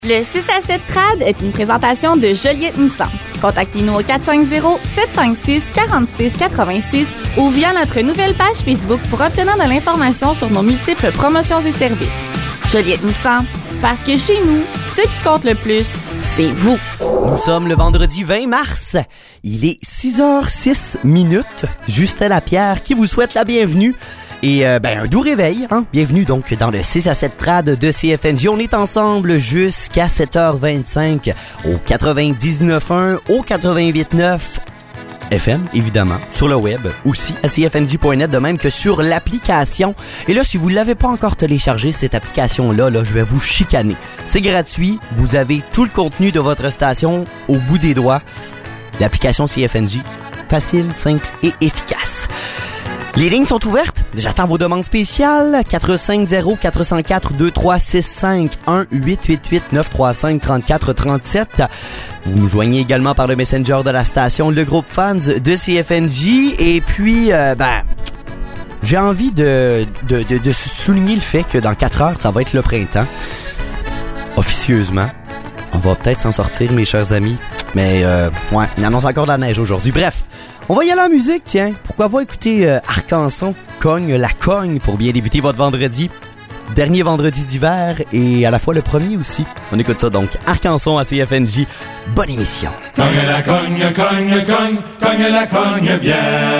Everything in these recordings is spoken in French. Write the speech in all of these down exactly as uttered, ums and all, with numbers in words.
Le six à sept Trad est une présentation de Joliette Nissan. Contactez-nous au quatre cinq zéro, sept cinq six, quatre six huit six ou via notre nouvelle page Facebook pour obtenir de l'information sur nos multiples promotions et services. Joliette Nissan, parce que chez nous, ce qui compte le plus, c'est vous. Nous sommes le vendredi vingt mars. Il est six heures six minutes. Justin Lapierre qui vous souhaite la bienvenue. Et euh, ben un doux réveil, hein? Bienvenue donc dans le six à sept Trad de C F N J. On est ensemble jusqu'à sept heures vingt-cinq au quatre-vingt-dix-neuf point un, au quatre-vingt-huit neuf F M, évidemment, sur le web, aussi à c f n j point net, de même que sur l'application. Et là, si vous ne l'avez pas encore téléchargé, cette application-là, là, je vais vous chicaner. C'est gratuit, vous avez tout le contenu de votre station au bout des doigts. L'application C F N J, facile, simple et efficace. Les lignes sont ouvertes. J'attends vos demandes spéciales. quatre cinq zéro, quatre zéro quatre, deux trois six cinq, un huit huit huit, neuf trois cinq, trente-quatre trente-sept. Vous nous joignez également par le Messenger de la station, le groupe fans de C F N J. Et puis, euh, ben, j'ai envie de, de, de, de souligner le fait que dans quatre heures, ça va être le printemps. Officieusement. On va peut-être s'en sortir, mes chers amis. Mais, euh, ouais, il annonce encore de la neige aujourd'hui. Bref. On va y aller en musique, tiens. Pourquoi pas écouter euh, Arc-en-Son, Cogne la cogne pour bien débuter votre vendredi. Dernier vendredi d'hiver et à la fois le premier aussi. On écoute ça donc. Arc-en-Son à C F N J. Bonne émission. Cogne la cogne, cogne, cogne, cogne la cogne bien.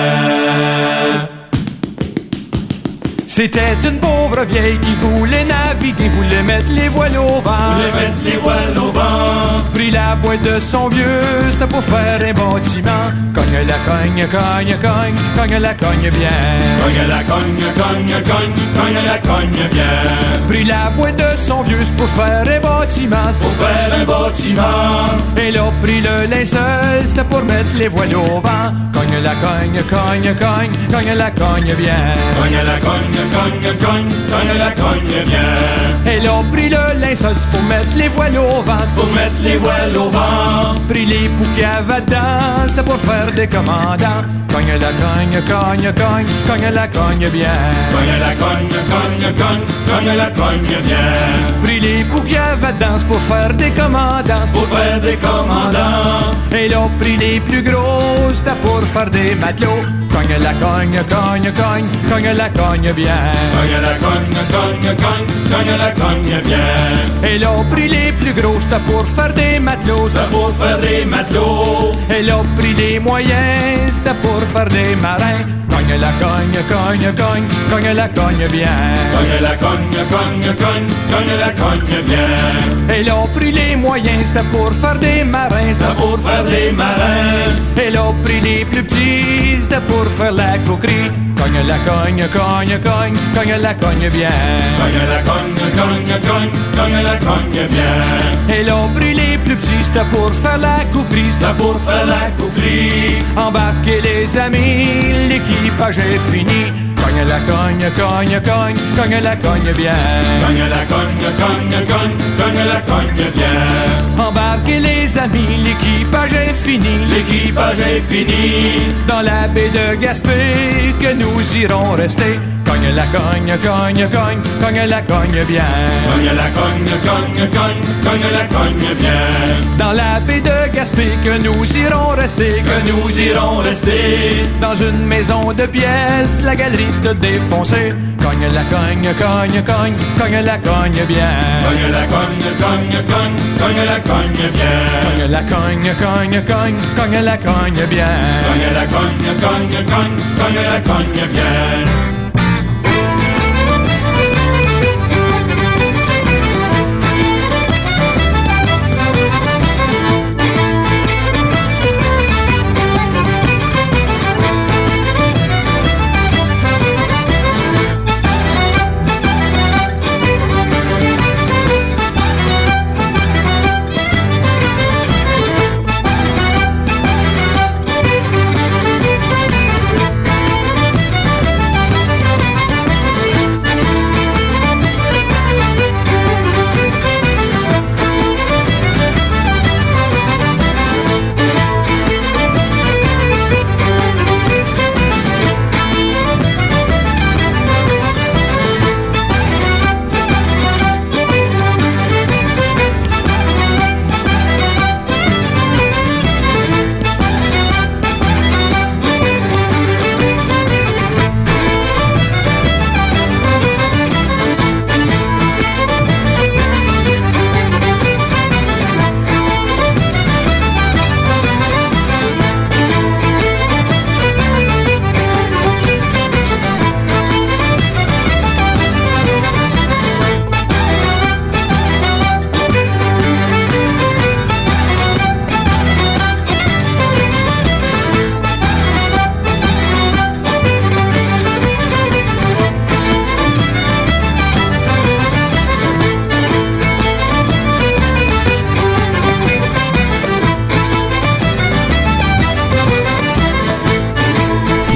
C'était une pauvre vieille qui voulait naviguer, voulait mettre les voiles au vent. Voulait mettre les voiles au vent. Pris la boîte de son vieux, c'était pour faire un bâtiment. Cogne la cogne, cogne, cogne, cogne la cogne bien. Cogne la cogne, cogne, cogne, cogne la cogne bien. Pris la boîte de son vieux, c'est pour faire un bâtiment. C'est pour faire un bâtiment. Et là, pris le linceul, c'était pour mettre les voiles au vent. Cogne la cogne, cogne, cogne, cogne la cogne bien. Cogne la cogne. Cogne, cogne, cogne la cogne bien. Elle a pris le linceul pour mettre les voiles au vent. Pour mettre les voiles au vent. Pris les poux qu'il y avait dedans, c'était pour faire des commandants. Cogne la cogne, cogne, cogne, cogne la cogne bien. Cogne la cogne, cogne, cogne, cogne la cogne bien. Pris les poux qu'il y avait dedans, pour faire des commandants. Pour faire des commandants. Elle a pris les plus gros, c'était pour faire des matelots. Cogne la cogne, cogne, cogne, cogne la cogne bien. Cogne la cogne, cogne, cogne, cogne la cogne bien. Elle a pris les plus gros, c'était pour faire des matelots. C'était pour faire des matelots. Elle a pris les moyens, c'était pour faire des marins. Cogne la cogne, cogne, cogne, cogne la cogne bien. Cogne la cogne, cogne, cogne, cogne la cogne bien. Elle a pris les moyens, c'était pour faire des marins. C'était pour faire des marins. Elle a pris les plus petits, c'était pour faire la coquerie. Cogne la cogne, cogne, cogne, cogne la cogne bien. Cogne la cogne, cogne, cogne, cogne la cogne bien. Elle a pris les plus petits, c'était pour faire la coquerie. C'était pour faire la coquerie. Embarquez les amis, l'équipage est fini. Cogne la cogne, cogne, cogne, cogne la cogne bien. Cogne la cogne, cogne, cogne, cogne la cogne bien. Embarquez les amis, l'équipage est fini. L'équipage est fini. Dans la baie de Gaspé, que nous irons rester. Cogne la cogne, cogne, cogne, cogne la cogne bien. Cogne la cogne, cogne, cogne, cogne la cogne bien. Dans la baie de Gaspé, que nous irons rester. Que nous irons rester. Dans une maison de pièces, la galerie te défoncer. Cogne la cogne, cogne, cogne, cogne la cogne bien. Cogne la cogne, cogne, cogne, cogne la cogne bien. Cogne la cogne, cogne, cogne, cogne la cogne bien. Cogne la cogne, cogne, cogne, cogne la cogne bien.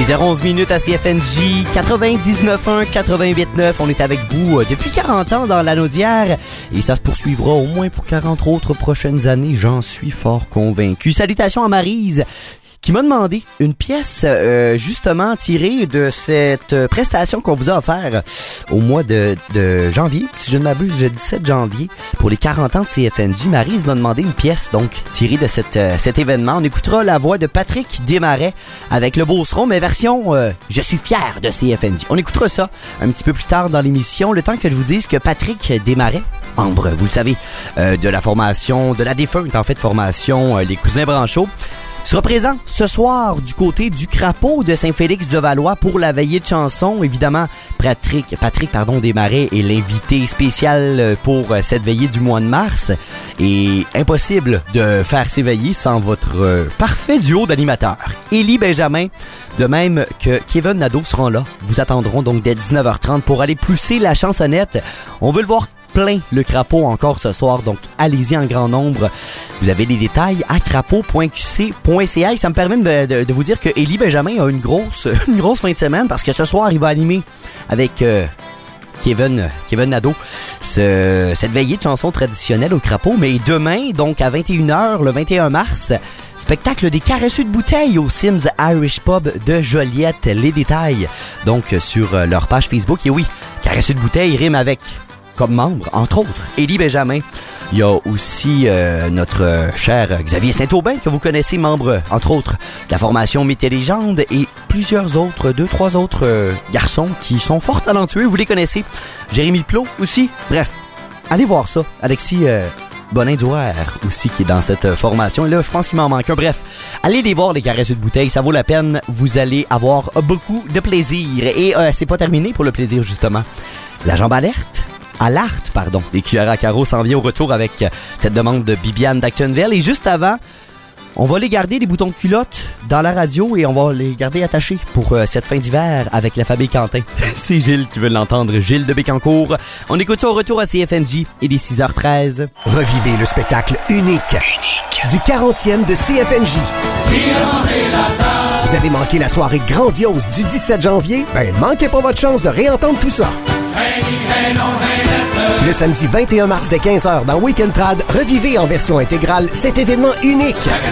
six heures onze minutes à C F N J quatre-vingt-dix-neuf virgule un, quatre-vingt-huit virgule neuf. On est avec vous depuis quarante ans dans l'Anaudière et ça se poursuivra au moins pour quarante autres prochaines années. J'en suis fort convaincu. Salutations à Maryse qui m'a demandé une pièce euh, justement tirée de cette prestation qu'on vous a offert au mois de, de janvier, si je ne m'abuse, le dix-sept janvier, pour les quarante ans de C F N J. Maryse m'a demandé une pièce donc tirée de cette, euh, cet événement. On écoutera la voix de Patrick Desmarais avec le Beauceron, mais version euh, Je suis fier de C F N J. On écoutera ça un petit peu plus tard dans l'émission, le temps que je vous dise que Patrick Desmarais, membre, vous le savez, euh, de la formation, de la défunte en fait formation euh, Les Cousins Branchot, sera présent ce soir du côté du Crapaud de Saint-Félix-de-Valois pour la veillée de chansons. Évidemment, Patrick, Patrick pardon, Desmarais est l'invité spécial pour cette veillée du mois de mars. Et impossible de faire ces veillées sans votre euh, parfait duo d'animateurs. Élie Benjamin, de même que Kevin Nadeau seront là. Vous attendront donc dès dix-neuf heures trente pour aller pousser la chansonnette. On veut le voir plein, le Crapaud, encore ce soir, donc allez-y en grand nombre. Vous avez les détails à crapaud point q c point c a et ça me permet de, de, de vous dire que Élie Benjamin a une grosse, une grosse fin de semaine parce que ce soir, il va animer avec euh, Kevin, Kevin Nadeau ce, cette veillée de chansons traditionnelles au Crapaud. Mais demain, donc à vingt et une heures, le vingt et un mars, spectacle des caresseux de bouteilles au Sims Irish Pub de Joliette. Les détails, donc, sur leur page Facebook. Et oui, caresseux de bouteilles rime avec comme membre, entre autres, Élie Benjamin. Il y a aussi euh, notre euh, cher Xavier Saint-Aubin, que vous connaissez, membre, entre autres, de la formation Mythes et Légendes, et plusieurs autres, deux, trois autres euh, garçons qui sont fort talentueux, vous les connaissez. Jérémy Plot aussi. Bref, allez voir ça. Alexis euh, Bonin-Douer aussi qui est dans cette formation. Et là, je pense qu'il m'en manque un. Bref, allez les voir, les caresseux de bouteilles. Ça vaut la peine. Vous allez avoir beaucoup de plaisir. Et euh, c'est pas terminé pour le plaisir, justement. La jambe alerte. À l'art, pardon. Les cuillères à carreaux s'en vient au retour avec cette demande de Bibiane d'Actonville. Et juste avant, on va les garder, les boutons de culotte, dans la radio et on va les garder attachés pour euh, cette fin d'hiver avec la famille Quentin. C'est Gilles qui veut l'entendre, Gilles de Bécancour. On écoute ça au retour à C F N J et des six heures treize. Revivez le spectacle unique, unique. du quarantième de C F N J. Vous avez manqué la soirée grandiose du dix-sept janvier? Ben, manquez pas votre chance de réentendre tout ça. Le samedi vingt et un mars dès quinze heures dans Weekend Trad, revivez en version intégrale cet événement unique.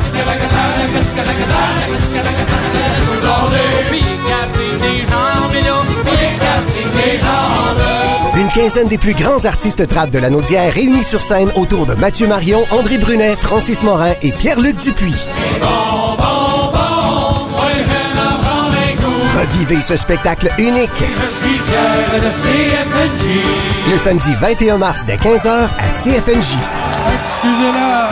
Une quinzaine des plus grands artistes trad de l'Anaudière réunis sur scène autour de Mathieu Marion, André Brunet, Francis Morin et Pierre-Luc Dupuis. Revivez ce spectacle unique. Je suis fier de C F N J. Le samedi vingt et un mars dès quinze heures à C F N J. Excusez-la.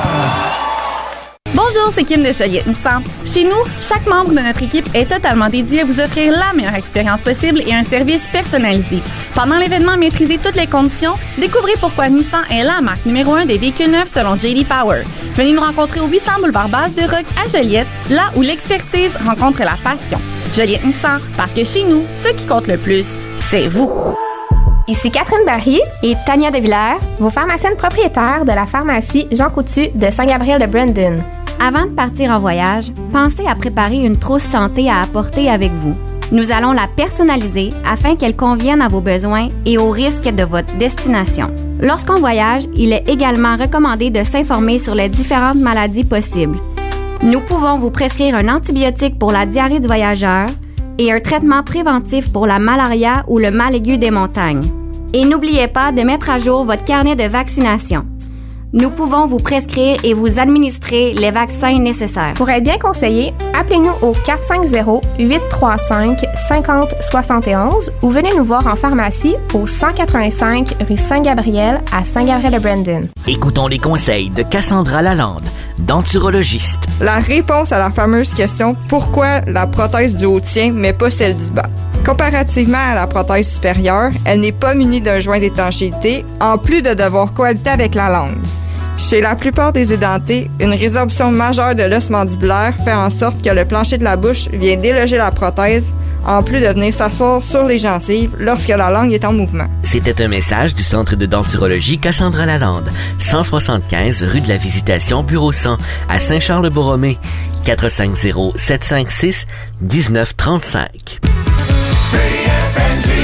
Bonjour, c'est Kim de Joliette Nissan. Chez nous, chaque membre de notre équipe est totalement dédié à vous offrir la meilleure expérience possible et un service personnalisé. Pendant l'événement, maîtrisez toutes les conditions. Découvrez pourquoi Nissan est la marque numéro un des véhicules neufs selon J D Power. Venez nous rencontrer au huit cents boulevard Basse de Roc à Joliette, là où l'expertise rencontre la passion. Joliette Nissan, parce que chez nous, ce qui compte le plus, c'est vous. Ici Catherine Barry et Tania Devillers, vos pharmaciennes propriétaires de la pharmacie Jean Coutu de Saint-Gabriel de Brandon. Avant de partir en voyage, pensez à préparer une trousse santé à apporter avec vous. Nous allons la personnaliser afin qu'elle convienne à vos besoins et aux risques de votre destination. Lorsqu'on voyage, il est également recommandé de s'informer sur les différentes maladies possibles. Nous pouvons vous prescrire un antibiotique pour la diarrhée du voyageur et un traitement préventif pour la malaria ou le mal aigu des montagnes. Et n'oubliez pas de mettre à jour votre carnet de vaccination. Nous pouvons vous prescrire et vous administrer les vaccins nécessaires. Pour être bien conseillé, appelez-nous au quatre cinq zéro, huit trois cinq, cinq zéro sept un ou venez nous voir en pharmacie au cent quatre-vingt-cinq rue Saint-Gabriel à Saint-Gabriel-de-Brandon. Écoutons les conseils de Cassandra Lalande, denturologiste. La réponse à la fameuse question « Pourquoi la prothèse du haut tient mais pas celle du bas ?» Comparativement à la prothèse supérieure, elle n'est pas munie d'un joint d'étanchéité, en plus de devoir cohabiter avec la langue. Chez la plupart des édentés, une résorption majeure de l'os mandibulaire fait en sorte que le plancher de la bouche vient déloger la prothèse, en plus de venir s'asseoir sur les gencives lorsque la langue est en mouvement. C'était un message du Centre de denturologie Cassandra Lalande, cent soixante-quinze rue de la Visitation, bureau cent, à Saint-Charles-de-Borromée. quatre cinq zéro, sept cinq six, un neuf trois cinq. C F N G.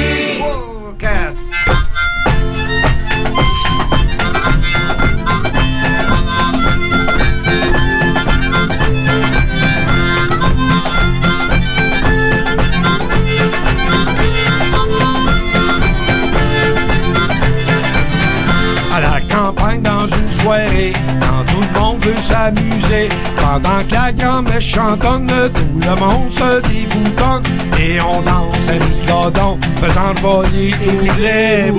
À la campagne dans une soirée, quand tout le monde veut s'amuser, pendant que la grand-messe chantonne, tout le monde se déboutonne et on danse à l'icodon, faisant voler tous les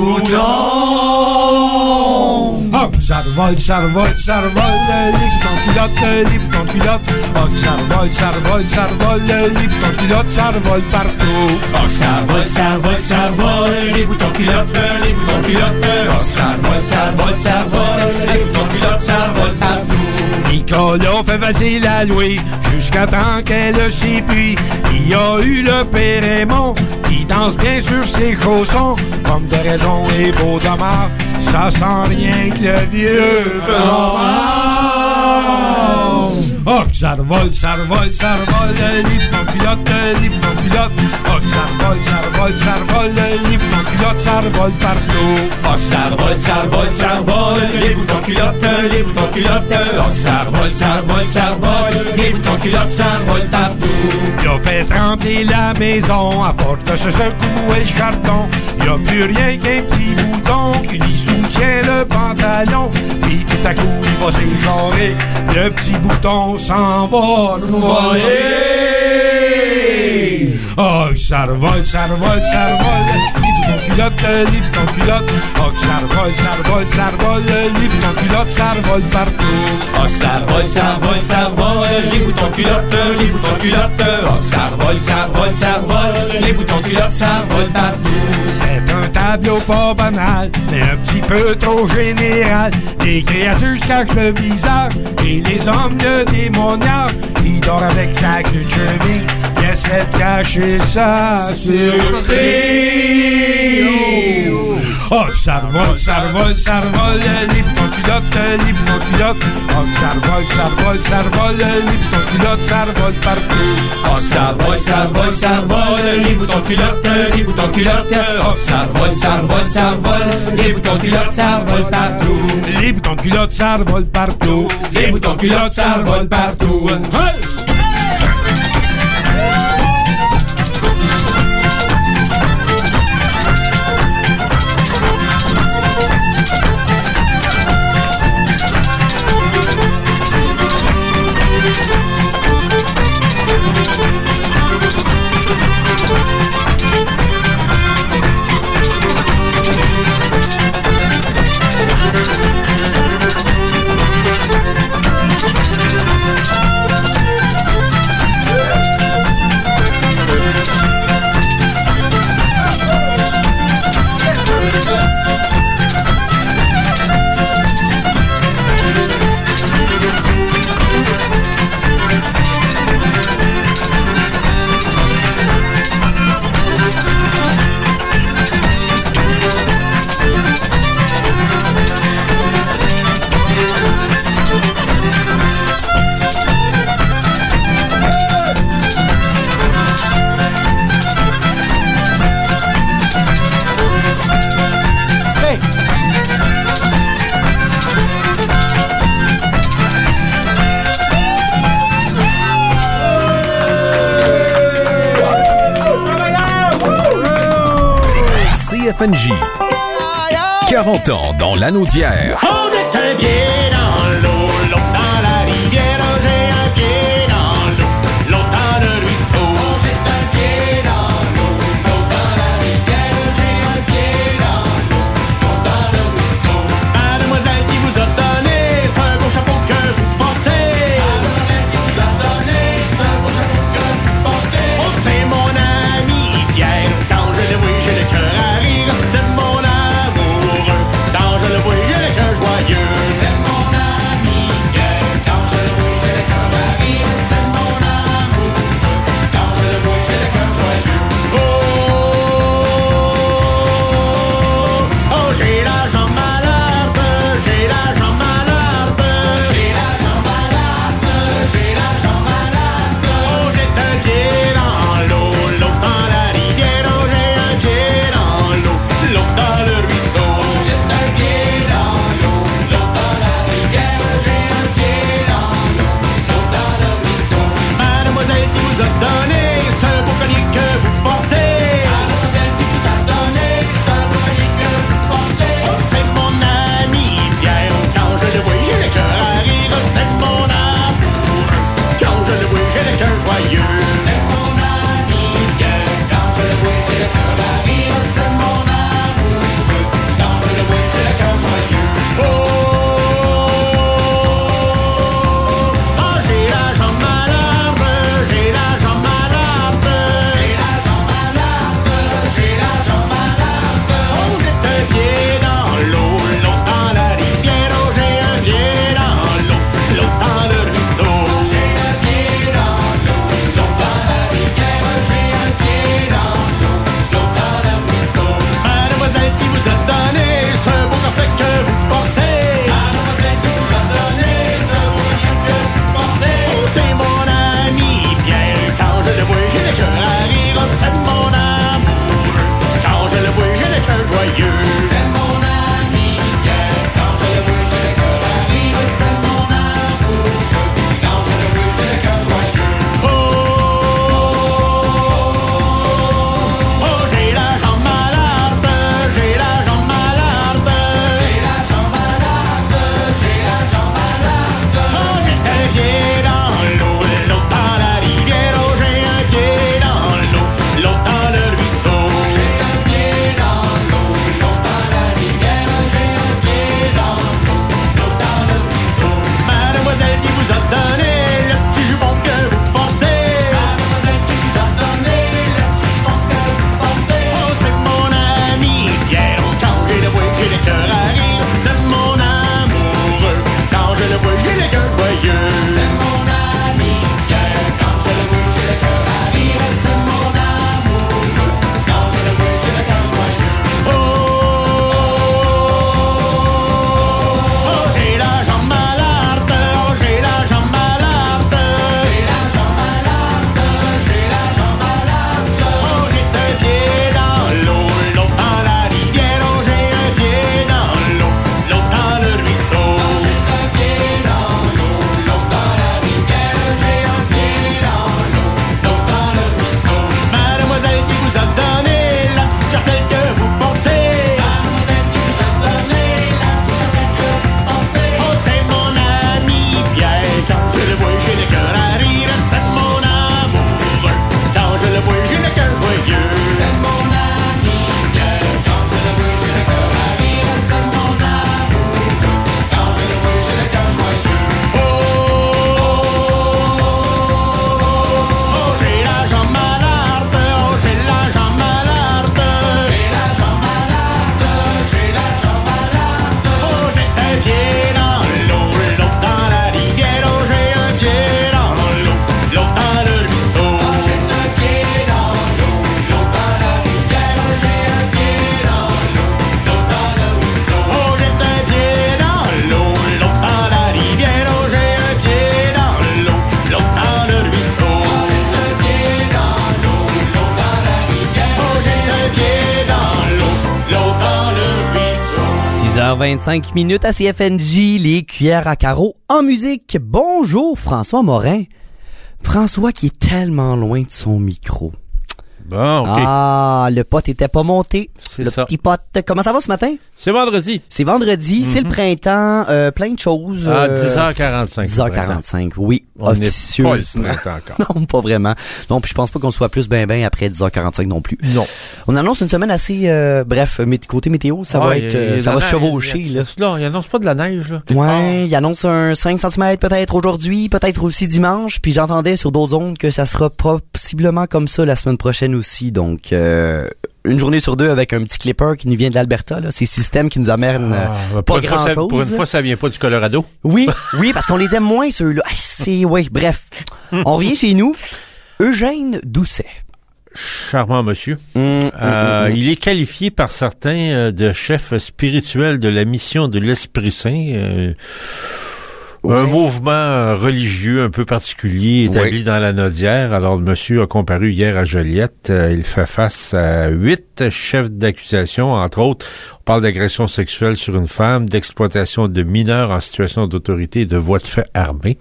boutons. Oh, ça revole, ça revole, ça revole, les boutons culottes, les boutons culottes. Oh, ça revole, ça revole, ça revole, les boutons culottes, ça revole partout. Oh, ça vole, ça vole, ça vole, les boutons culottes, les boutons culottes. Oh, ça vole, ça vole, ça vole, les boutons culottes, ça vole partout. Nicolas fait facile à louer jusqu'à temps qu'elle s'épuise. Il y a eu le père Raymond qui danse bien sur ses chaussons. Comme de raison et beau dommage, ça sent rien que le vieux fromage. Oh, que ça revole, ça revole, ça revole, les boutons culottes, les boutons culottes. Oh, que ça revole, ça revole, ça revole, les boutons culottes, ça revole partout. Oh, ça revole, ça revole, ça revole, les boutons culottes, les boutons culottes. Oh, ça revole, ça revole, ça revole, les boutons culottes, ça revole partout. Il a fait trembler la maison à force de se secouer le carton. Il n'y a plus rien qu'un petit bouton qui lui soutient le pantalon. Puis tout à coup, il va s'égarer, le petit bouton s'en va nous voler. Oh, ça revole, ça revole, ça revole, les boutons culottes, les boutons culottes. Oh, ça revole, ça revole, ça revole, les boutons culottes, ça revole partout. Oh, ça vole, ça vole, ça vole, les boutons culottes, les boutons culottes. Oh, ça vole, ça vole, ça vole, les boutons culottes, ça vole partout. C'est un tableau pas banal, mais un petit peu trop général. Les créatures se cachent le visage et les hommes le démoniaque. Il dort avec sa queue de chemise, il essaie de cacher sa surprise. Oh, que ça revole, ça revole, ça revole, les boutons culottes, les boutons culottes. Oh, que ça revole, ça revole, ça revole, les boutons culottes, ça revole partout. Oh, ça vole, ça vole, ça vole, les boutons culottes, les boutons culottes. Oh, ça vole, ça vole, ça vole, les boutons culottes, ça vole partout. Les boutons culottes, ça revole partout. Les boutons culottes, ça vole partout. Hey! C F N J. quarante ans dans l'Anaudière. On est un pied dans l'eau, l'autre dans la rivière. J'ai un pied dans l'eau, l'autre dans le ruisseau. J'ai un pied dans l'eau, l'autre dans la rivière. J'ai un pied dans l'eau, l'autre dans le ruisseau. Mademoiselle qui vous a donné ce beau chapeau que vous portez. Mademoiselle qui vous a donné ce beau chapeau que vous portez. Oh, c'est mon ami Pierre. Quand je le vois, j'ai le cœur à rire. C'est mon amoureux. Quand je le vois, j'ai le cœur joyeux. C'est mon j'ai le cœur joyeux. C'est mon ami Pierre, quand je le vois, j'ai le cœur à rire. C'est mon amoureux, quand je le vois, j'ai le cœur joyeux. Oh, oh, j'ai la jambe malade, oh, j'ai la jambe malade. J'ai la jambe malade, j'ai la jambe malade. Oh, j'ai un pied dans l'eau, l'autre dans la rivière. Oh, j'ai un pied dans l'eau, l'autre dans le ruisseau. J'ai un pied dans l'eau, l'autre dans la rivière. J'ai un pied dans l'eau, l'autre dans le ruisseau. Mademoiselle qui vous a donné la petite jartelle que vous portez. Mademoiselle qui vous a donné la petite jartelle que vous portez. Oh, c'est mon ami Pierre, quand je le vois, j'ai le cœur à rire. C'est mon amoureux, quand je le vois, j'ai le cœur joyeux. C'est mon ami Pierre, quand je le vois, j'ai le cœur à rire. C'est mon amoureux, quand je le vois, j'ai le cœur joyeux. Oh, oh, j'ai la jambe malade, oh, j'ai la jambe malade. J'ai la jambe malade, j'ai la jambe malade. Oh, j'ai un pied dans l'eau, l'autre dans la rivière. Oh, j'ai un pied dans l'eau, l'autre dans le ruisseau. Oh, j'ai un pied dans l'eau, l'autre dans la rivière. Oh, j'ai un pied dans l'eau, l'autre dans le ruisseau. Oh, j'ai un pied dans l'eau, l'autre dans la rivière. Oh, j'ai un pied dans l'eau, l'autre dans le ruisseau. Oh, j'ai un pied dans l'eau, l'autre dans la rivière. Oh, j'ai un pied dans l'eau, l'autre dans le ruisseau. six heures vingt-cinq minutes à C F N J, les cuillères à carreaux en musique. Bonjour François Morin. François qui est tellement loin de son micro. Bon, OK. Ah, le pote était pas monté. C'est le ça. petit pote. Comment ça va ce matin? C'est vendredi. C'est vendredi, c'est le printemps, euh, plein de choses. À euh, dix heures quarante-cinq. dix heures quarante-cinq, oui, On n'est officieusement. pas le printemps encore. Non, pas vraiment. Non, puis je pense pas qu'on soit plus ben ben après dix heures quarante-cinq non plus. Non. On annonce une semaine assez, euh, bref, mé- côté météo, ça va Ouais, être, il y a- euh, il y a ça de va la se neige, chevaucher, il y là. a- Là, il annonce pas de la neige, là. quelque part. Ouais, il annonce un cinq centimètres peut-être aujourd'hui, peut-être aussi dimanche, puis j'entendais sur d'autres ondes que ça sera possiblement comme ça la semaine prochaine aussi, donc euh, une journée sur deux avec un petit clipper qui nous vient de l'Alberta, là, ces systèmes qui nous amènent euh, Ah, pas pour, une fois, ça, grand-chose. pour une fois, ça vient pas du Colorado. Oui, oui, parce qu'on les aime moins ceux-là. Ah, c'est, oui, bref. On revient chez nous. Eugène Doucet. Charmant monsieur. Mmh, Euh, mmh, mmh. il est qualifié par certains euh, de chef spirituel de la mission de l'Esprit Saint. euh, Ouais. Un mouvement euh, religieux un peu particulier établi Oui. dans la Naudière. Alors, le monsieur a comparu hier à Joliette. Euh, il fait face à huit chefs d'accusation, entre autres. On parle d'agression sexuelle sur une femme, d'exploitation de mineurs en situation d'autorité et de voies de fait armées.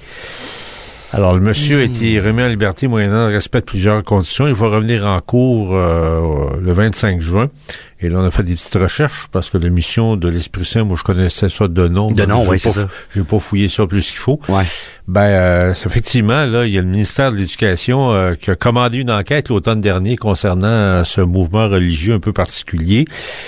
Alors, le monsieur a été remis en liberté moyennant le respect de plusieurs conditions. Il va revenir en cours euh, le vingt-cinq juin. Et là, on a fait des petites recherches parce que la mission de l'Esprit Saint, moi, je connaissais ça de nom. De nom, J'ai oui, c'est pas- ça. J'ai pas fouillé ça plus qu'il faut. Ouais. Ben, euh, effectivement, là, il y a le ministère de l'Éducation euh, qui a commandé une enquête l'automne dernier concernant euh, ce mouvement religieux un peu particulier.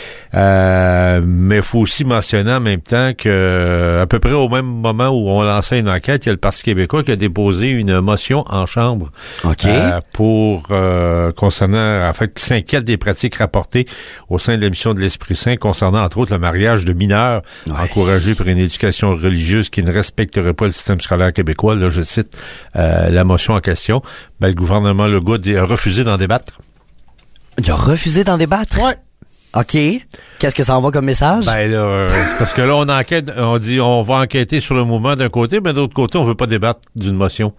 Euh, mais il faut aussi mentionner en même temps que à peu près au même moment où on lançait une enquête, il y a le Parti québécois qui a déposé une motion en chambre OK. euh, pour euh, concernant, en fait, qui s'inquiète des pratiques rapportées au sein de la mission de l'Esprit Saint concernant entre autres le mariage de mineurs Ouais. encouragé par une éducation religieuse qui ne respecterait pas le système scolaire québécois. Là, je cite euh, la motion en question. Ben, le gouvernement Legault a refusé d'en débattre. Il a refusé d'en débattre? Ouais. OK. Qu'est-ce que ça envoie comme message? Ben là, euh, parce que là, on enquête, on dit, on va enquêter sur le mouvement d'un côté, mais de l'autre côté, on veut pas débattre d'une motion.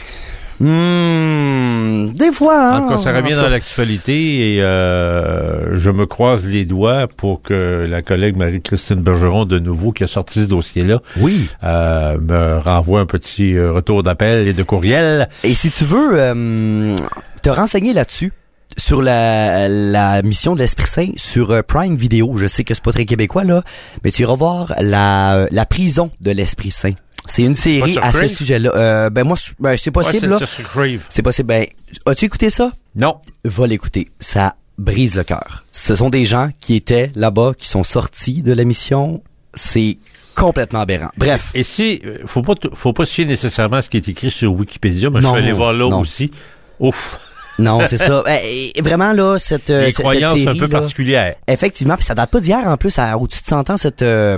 Hmm, des fois, hein. En tout cas, ça En revient tout dans cas, l'actualité et euh, je me croise les doigts pour que la collègue Marie-Christine Bergeron, de nouveau, qui a sorti ce dossier-là, Oui. euh, me renvoie un petit euh, retour d'appel et de courriel. Et si tu veux euh, te renseigner là-dessus, sur la, la mission de l'Esprit Saint sur euh, Prime Video, je sais que c'est pas très québécois, là, mais tu iras voir la, la prison de l'Esprit Saint. C'est une série sur à Crave? ce sujet-là. Euh, ben moi, ben, c'est possible, Ouais, là. c'est c'est sur Crave. C'est possible. Ben, as-tu écouté ça? Non. Va l'écouter. Ça brise le cœur. Ce sont des gens qui étaient là-bas, qui sont sortis de la mission. C'est complètement aberrant. Bref. Et si, euh, faut pas, t- faut pas se fier nécessairement à ce qui est écrit sur Wikipédia, mais Non, je suis allé voir là non. aussi. Ouf. Non, c'est ça. Eh, eh, vraiment, là, cette, euh, Les cette- croyances cette série, un peu là, particulières. effectivement, puis ça date pas d'hier, en plus, à, au-dessus de cent ans, cette, euh,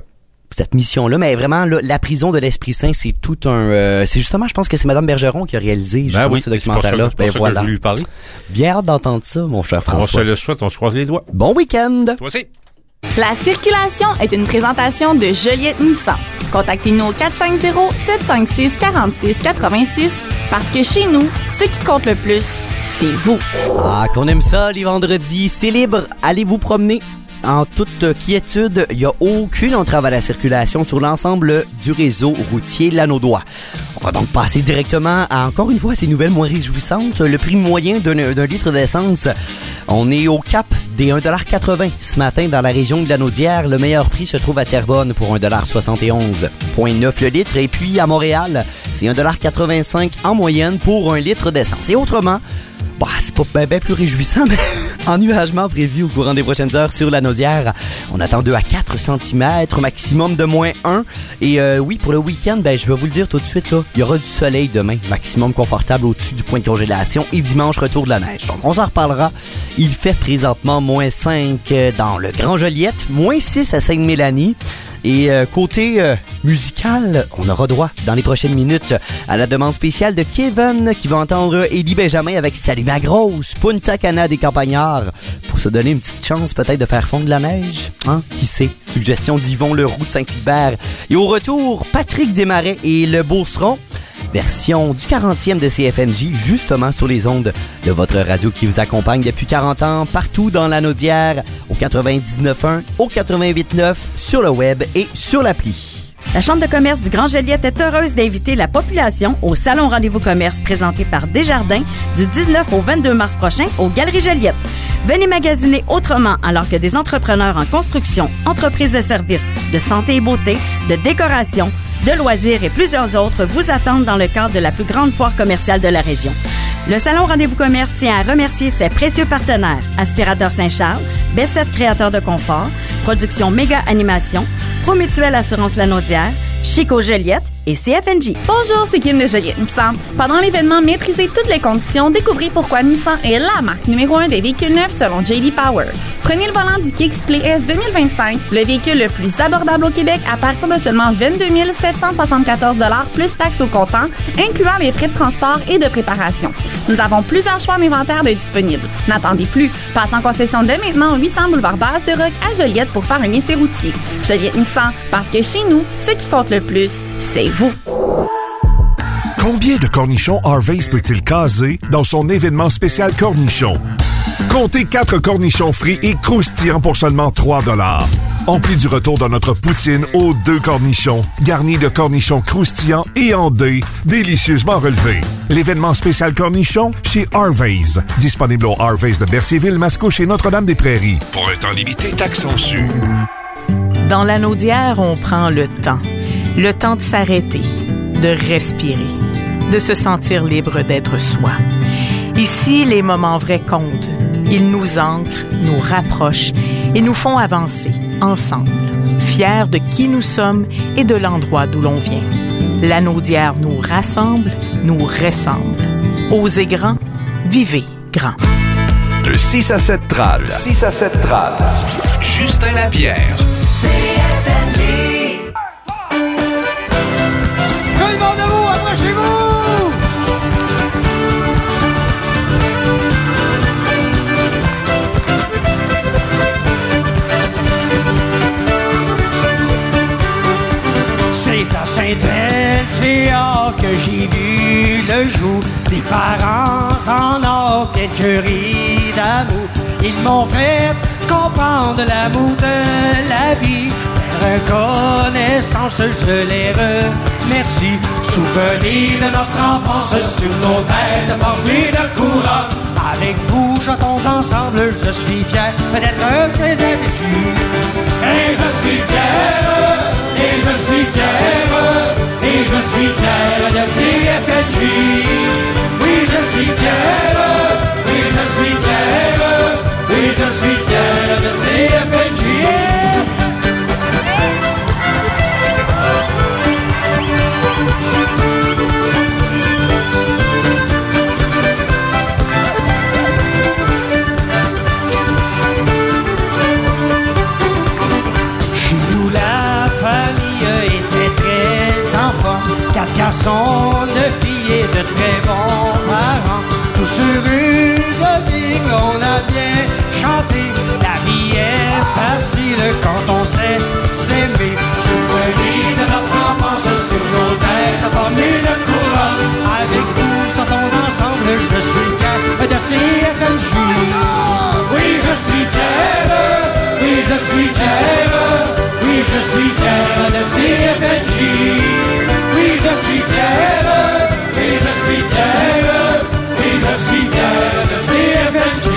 cette mission-là, mais vraiment, là, la prison de l'Esprit Saint, c'est tout un... Euh, c'est justement, je pense que c'est Mme Bergeron qui a réalisé justement ben oui, ce documentaire-là. C'est pour ça, ben voilà. que je lui parler. Bien hâte d'entendre ça, mon cher François. On se le souhaite, on se croise les doigts. Bon week-end! Toi aussi! La circulation est une présentation de Joliette Nissan. Contactez-nous au quatre cinq zéro, sept cinq six, quatre six huit six parce que chez nous, ce qui compte le plus, c'est vous. Ah, qu'on aime ça, les vendredis. C'est libre. Allez vous promener. En toute quiétude, il n'y a aucune entrave à la circulation sur l'ensemble du réseau routier Lanaudois. On va donc passer directement à, encore une fois, ces nouvelles moins réjouissantes. Le prix moyen d'un, d'un litre d'essence, on est au cap des un dollar quatre-vingts ce matin dans la région de Lanaudière. Le meilleur prix se trouve à Terrebonne pour un dollar soixante et onze virgule neuf le litre. Et puis à Montréal, c'est un dollar quatre-vingt-cinq en moyenne pour un litre d'essence. Et autrement, bah, c'est pas bien ben plus réjouissant, mais ennuagement prévu au courant des prochaines heures sur la Naudière. On attend deux à quatre centimètres, maximum de moins un. Et euh, oui, pour le week-end, ben, je vais vous le dire tout de suite, là, il y aura du soleil demain, maximum confortable au-dessus du point de congélation. Et dimanche, retour de la neige. Donc, on s'en reparlera. Il fait présentement moins cinq dans le Grand Joliette, moins six à Sainte-Mélanie. Et euh, côté euh, musical, on aura droit dans les prochaines minutes à la demande spéciale de Kevin qui va entendre Élie Benjamin avec Salut ma grosse, Punta Cana des Campagnards pour se donner une petite chance peut-être de faire fondre la neige. Hein? Qui sait? Suggestion d'Yvon Leroux de Saint-Hubert. Et au retour, Patrick Desmarais et le Beauceron. Version du quarantième de C F N J, justement sur les ondes de votre radio qui vous accompagne depuis quarante ans, partout dans la Naudière, au quatre-vingt-dix-neuf un, au quatre-vingt-huit neuf, sur le web et sur l'appli. La Chambre de commerce du Grand Joliette est heureuse d'inviter la population au Salon Rendez-vous Commerce présenté par Desjardins du dix-neuf au vingt-deux mars prochain aux Galeries Joliette. Venez magasiner autrement alors que des entrepreneurs en construction, entreprises de services, de santé et beauté, de décoration, de loisirs et plusieurs autres vous attendent dans le cadre de la plus grande foire commerciale de la région. Le Salon Rendez-vous Commerce tient à remercier ses précieux partenaires Aspirateur Saint-Charles, Bessette Créateur de Confort, Production Méga Animation, Promutuelle Assurance Lanaudière, Chico Joliette et C F N J. Bonjour, c'est Kim de Joliette Nissan. Pendant l'événement Maîtrisez toutes les conditions, découvrez pourquoi Nissan est la marque numéro un des véhicules neufs selon J D Power. Prenez le volant du Kicks Play S deux mille vingt-cinq, le véhicule le plus abordable au Québec à partir de seulement vingt-deux mille sept cent soixante-quatorze dollars plus taxes au comptant, incluant les frais de transport et de préparation. Nous avons plusieurs choix d'inventaire de disponibles. N'attendez plus. Passe en concession dès maintenant au huit cents boulevard Basse de Roc à Joliette pour faire un essai routier. Joliette Nissan, parce que chez nous, ce qui compte le plus, c'est vous. Combien de cornichons Harvey's peut-il caser dans son événement spécial cornichon? Comptez quatre cornichons frits et croustillants pour seulement trois dollars. En plus du retour de notre poutine aux deux cornichons, garni de cornichons croustillants et en dés, délicieusement relevés. L'événement spécial cornichon chez Harvey's. Disponible au Harvey's de Berthierville, Mascouche et Notre-Dame-des-Prairies. Pour un temps limité, taxe sûr. Dans la Naudière, on prend le temps. Le temps de s'arrêter, de respirer, de se sentir libre d'être soi. Ici, les moments vrais comptent. Ils nous ancrent, nous rapprochent et nous font avancer, ensemble, fiers de qui nous sommes et de l'endroit d'où l'on vient. La Naudière nous rassemble, nous ressemble. Osez grand, vivez grand. De six à sept trad. six à sept trad. Justin Lapierre. C F N J. Tout le monde debout, approchez-vous! C'est à Saint-Elsia que j'ai vu le jour. Les parents en ont quelques rides d'amour. Ils m'ont fait comprendre l'amour de la vie. Reconnaissance, je les remercie. Souvenir de notre enfance sur nos têtes formées de courant. Avec vous, je tombe ensemble, je suis fier d'être très habitué. Et je suis fier, et je suis fier, et je suis fier de C F N J. Oui, je suis fier, oui, je suis fier, oui, je suis fier de C F N J. Chez nous, la famille sont de filles et de très bons parents. Tout sur une vigne, on a bien chanté. La vie est facile quand on sait s'aimer. Souvenir de notre enfance sur nos têtes, formé de courant. Avec vous, chantons ensemble, je suis fier de C F N J. Oui, je suis fier, oui, je suis fier, oui, je suis fier de C F N J. Oui, je suis fier, oui, je suis fier, oui, je suis fier de C F N J.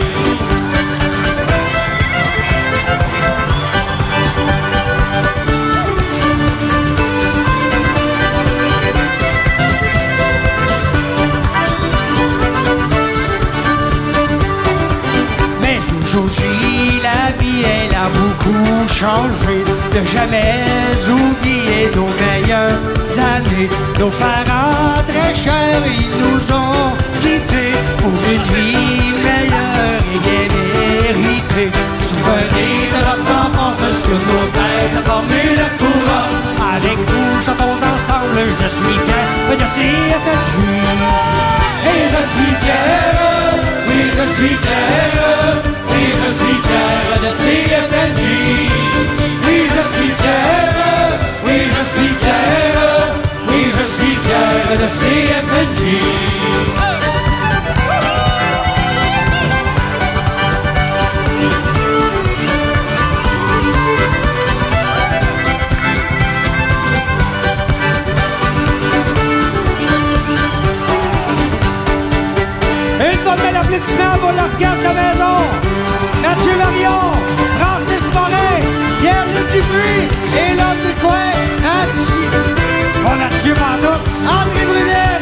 Aujourd'hui, la vie, elle a beaucoup changé. De jamais oublier nos meilleures années. Nos parents très chers, ils nous ont quittés pour une vie meilleure et bien méritée. Souvenir de notre enfance sur nos têtes, formé le courant. Avec vous, chantons ensemble, je suis fier de C F N J. Et je suis fier, oui, je suis fier. Oui, je suis fier de C F N J. Oui, je suis fier. Oui, je suis fier. Oui, je suis fier de C F N J. Une bonne belle applaudissement pour l'orchestre de la maison. Mathieu Marion, Francis Morin, Pierre-Luc Dupuis et l'homme du coin, Mathieu. Bon, Mathieu Pantoute, André Brunet.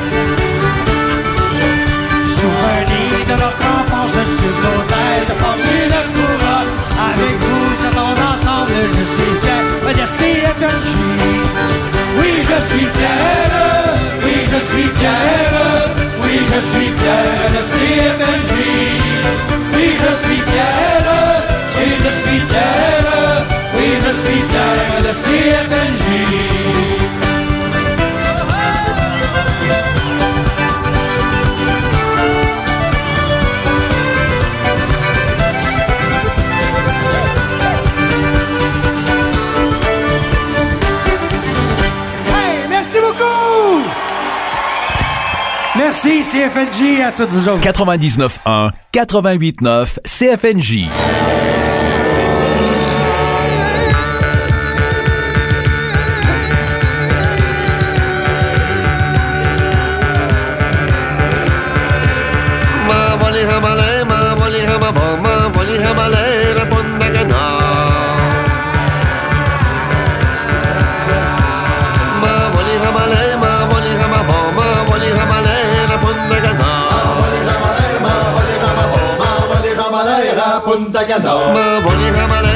Souvenir de notre enfance sur nos têtes, formé de courant. Avec vous, chantons ensemble, je suis fier de C F N J. Oui, je suis fier, oui, je suis fier, oui, je suis fier de C F N J. Oui, je suis fier, oui, je suis fier, oui, je suis fier de C F N J. Hey, merci beaucoup! Merci C F N J à toutes vous autres. quatre-vingt-dix-neuf un, quatre-vingt-huit neuf C F N J. Ma voli hamale, ma voli hamabo, ma voli hamale, la pondagana. Ma voli hamale, ma voli hamabo, ma voli hamale, la pondagana. Ma voli hamale, ma voli hamabo, ma voli hamale,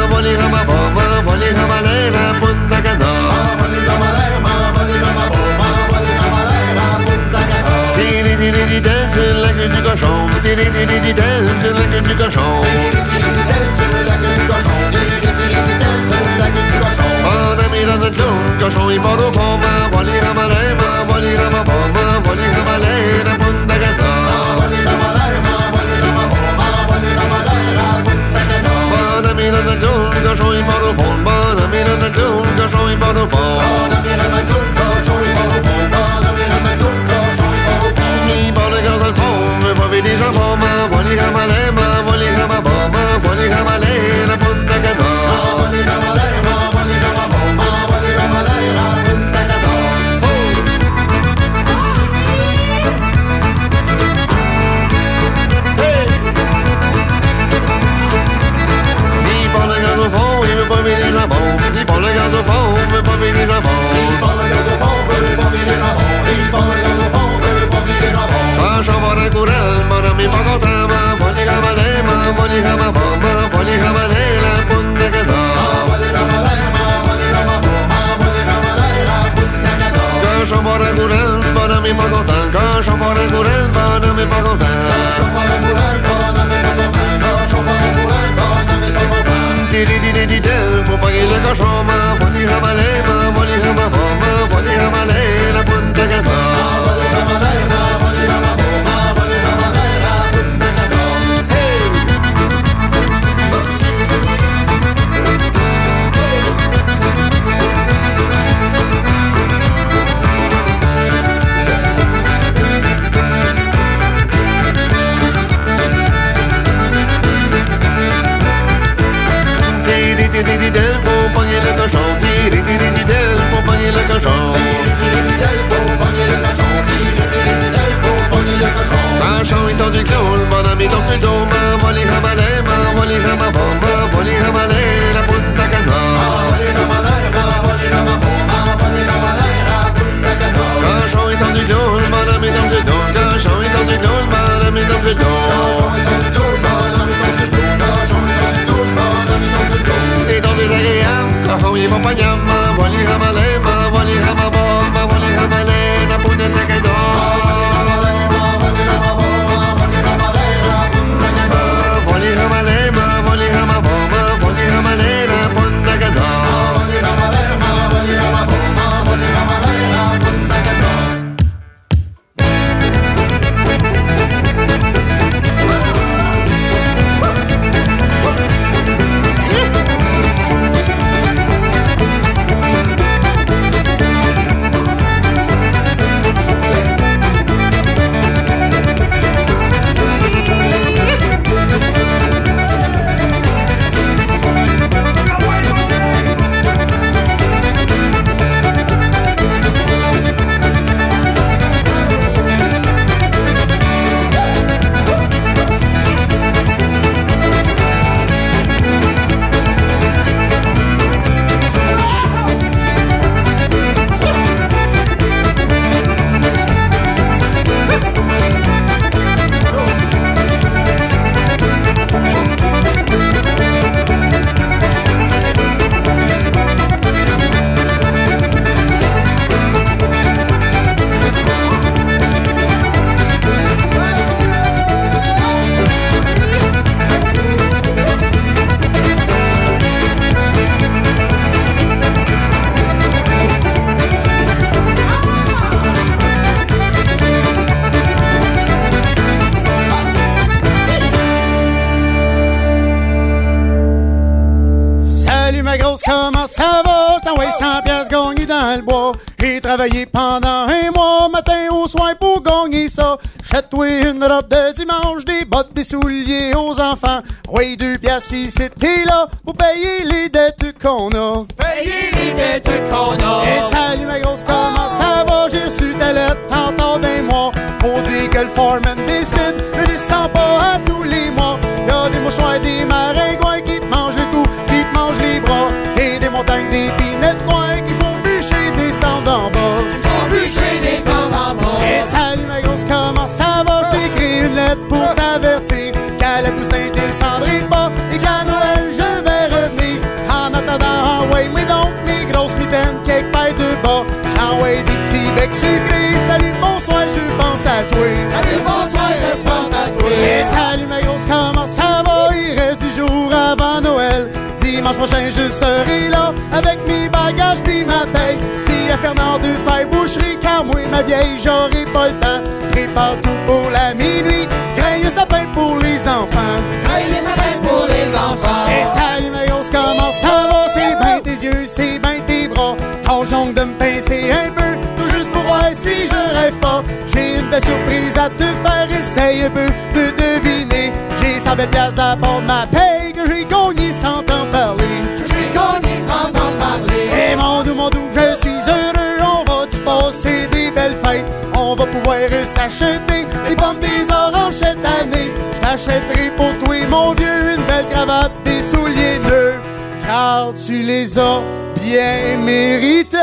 la pondagana. Tiri tiri di del, c'est la queue du cochon. Tiri tiri di del, c'est la queue du cochon. Tiri tiri di del, c'est la queue du cochon. Tiri tiri di del, c'est la queue du cochon. On a mis dans notre clou, cochon il part au fond. Ma voli hamale, ma voli hamabo, ma voli hamale, la pondagana. Ma voli hamale, ma voli hamabo, ma voli hamale, la pondagana. On a mis dans notre clou, cochon il part au fond. On a mis dans notre clou, cochon il part au fond. On a mis dans notre clou, cochon il part au fond. On a mis dans notre clou, cochon il part au fond. Il part le gaz dans le fond, veut pas vider les jambons. Ma voli hamale, ma voli hamabo, ma voli hamale, la pondagana. Ma voli hamale, ma voli hamabo, ma voli hamale, la pondagana. Il part le gaz au fond, il veut pas vider les jambons. Il part le gaz au fond, veut pas vider les jambons. Il part le gaz au fond, veut pas vider les jambons. Il part le gaz au fond, veut pas vider les jambons. Quand j'en vois un courant, mon ami pas content. Ma voli hamale, ma voli hamabo, ma voli hamale, la pondagana. Ma voli hamale, ma voli hamabo, ma voli hamale, la pondagana. Quand j'en vois un courant, mon ami pas content. Quand j'en vois un courant, mon ami pas content. Quand j'en vois un courant, mon ami pas content. Quand j'en vois un courant, mon ami pas content. Tiri tiri di del, faut pas qu'il le cochon. Ma voli hamale, ma voli hamabo, ma voli hamale, comment ça va? C'est envoyé cent piastres gagné dans le bois. J'ai travaillé pendant un mois, matin au soir pour gagner ça. Jette-toi une robe de dimanche, des bottes, des souliers aux enfants. Oui, deux piastres si c'était là, pour payer les dettes qu'on a. Payer les dettes qu'on a. Et salut ma grosse, comment ça va? J'ai reçu ta lettre en temps d'un mois. Faut dire que le foreman décide, ne descend pas à tous les mois. Y'a des mouchoirs, des maringouins qui te mangent le cou, qui te mangent les bras. Et des montagnes d'épinettes noires qui font bûcher, descendre en bas. Qui font bûcher, descendre en bas. Et salut ma grosse, comment ça va? Je t'ai écrit une lettre pour t'avertir qu'à la Toussaint je descendrai pas et qu'à Noël je vais revenir. En attendant, envoie moi donc mes grosses mitaines, quelques paires de bas. J'envoie des petits becs sucrés. Salut, bonsoir, je pense à toi. Salut, bonsoir, je pense à toi. Et salut ma grosse, comment ça va? Il reste dix jours avant Noël. Dimanche prochain, je serai là avec mes bagages puis ma paye. Dis à Fernand de faire boucherie, car moi, ma vieille, j'aurai pas le temps. Prépare tout pour la minuit. Graille le sapin pour les enfants. Graille le sapin pour les enfants. Et salut ma grosse, comment ça va? C'est ben tes yeux, c'est ben tes bras. Tâche donc de me pincer un peu, tout juste pour voir si je rêve pas. J'ai une belle surprise à te faire, essaye un peu de deviner. J'ai cent vingt piastres à part de ma paye que j'ai gagné sans t'en parler. Que j'ai gagné sans t'en parler. Et mon doux, mon doux, je suis heureux. On va-tu passer des belles fêtes? On va pouvoir s'acheter des pommes, des oranges cette année. Je t'achèterai pour toi, mon vieux, une belle cravate, des souliers neufs, car tu les as bien mérités.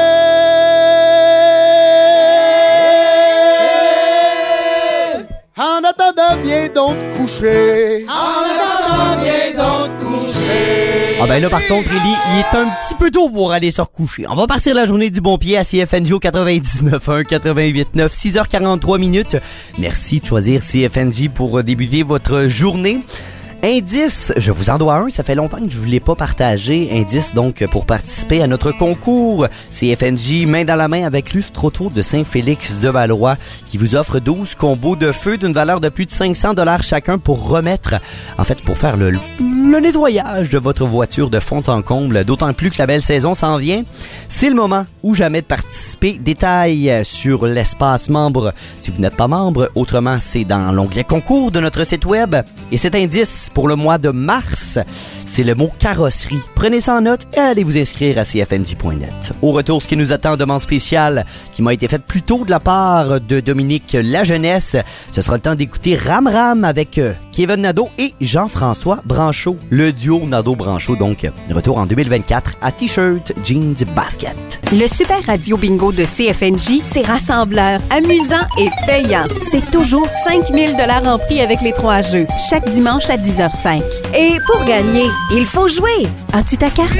En attendant, viens donc te coucher. En attendant, viens donc te coucher. Ah ben là, par contre, Élie, il est un petit peu tôt pour aller se recoucher. On va partir la journée du bon pied à C F N J au quatre-vingt-dix-neuf un, quatre-vingt-huit neuf, six heures quarante-trois minutes. Merci de choisir C F N J pour débuter votre journée. Indice, je vous en dois un, ça fait longtemps que je vous l'ai pas partagé. Indice donc pour participer à notre concours C F N J main dans la main avec Lustre Auto de Saint-Félix de Valois qui vous offre douze combos de feu d'une valeur de plus de cinq cents dollars chacun pour remettre, en fait pour faire le, le nettoyage de votre voiture de fond en comble, d'autant plus que la belle saison s'en vient. C'est le moment ou jamais de participer. Détails sur l'espace membre si vous n'êtes pas membre, autrement c'est dans l'onglet concours de notre site web. Et cet indice pour le mois de mars, c'est le mot carrosserie. Prenez ça en note et allez vous inscrire à C F N J point net. Au retour, ce qui nous attend, demande spéciale qui m'a été faite plus tôt de la part de Dominique Lajeunesse. Ce sera le temps d'écouter Ram Ram avec Kevin Nadeau et Jean-François Branchot. Le duo Nadeau-Branchot, donc, retour en deux mille vingt-quatre à T-shirt, jeans, basket. Le Super Radio Bingo de C F N J, c'est rassembleur, amusant et payant. C'est toujours cinq mille dollars en prix avec les trois jeux, chaque dimanche à dix heures cinq. Et pour gagner, il faut jouer. As-tu ta carte?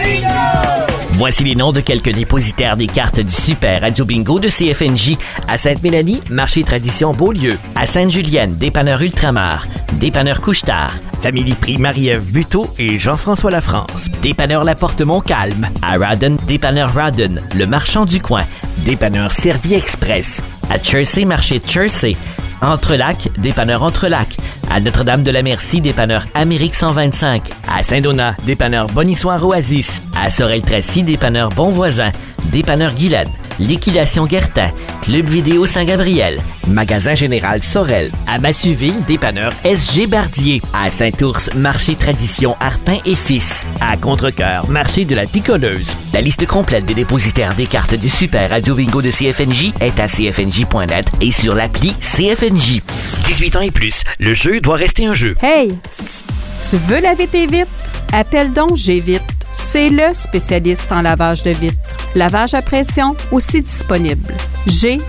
Voici les noms de quelques dépositaires des cartes du Super Radio Bingo de C F N J. À Sainte-Mélanie, Marché Tradition Beaulieu. À Sainte-Julienne, Dépanneur Ultramar. Dépanneur Couche-Tard. Famille Prix Marie-Ève Buteau et Jean-François Lafrance. Dépanneur La Porte Montcalm. À Radon, Dépanneur Radon. Le Marchand du Coin. Dépanneur Servi Express. À Chersey, Marché Chersey. Entrelac, dépanneur Entrelac. À Notre-Dame-de-la-Merci, dépanneur Amérique cent vingt-cinq. À Saint-Donat, dépanneur Bonissoir Oasis. À Sorel-Tracy, dépanneur Bon Voisin. Dépanneur Guylaine. Liquidation Guertin. Club Vidéo Saint-Gabriel. Magasin Général Sorel. À Massuville, dépanneur S G Bardier. À Saint-Ours, Marché Tradition Arpin et Fils. À Contrecoeur, Marché de la Picoleuse. La liste complète des dépositaires des cartes du Super Radio Bingo de C F N J est à C F N J point net et sur l'appli C F N J. dix-huit ans et plus, le jeu doit rester un jeu. Hey, tu veux laver tes vitres? Appelle donc G-Vite. C'est le spécialiste en lavage de vitres. Lavage à pression aussi disponible. G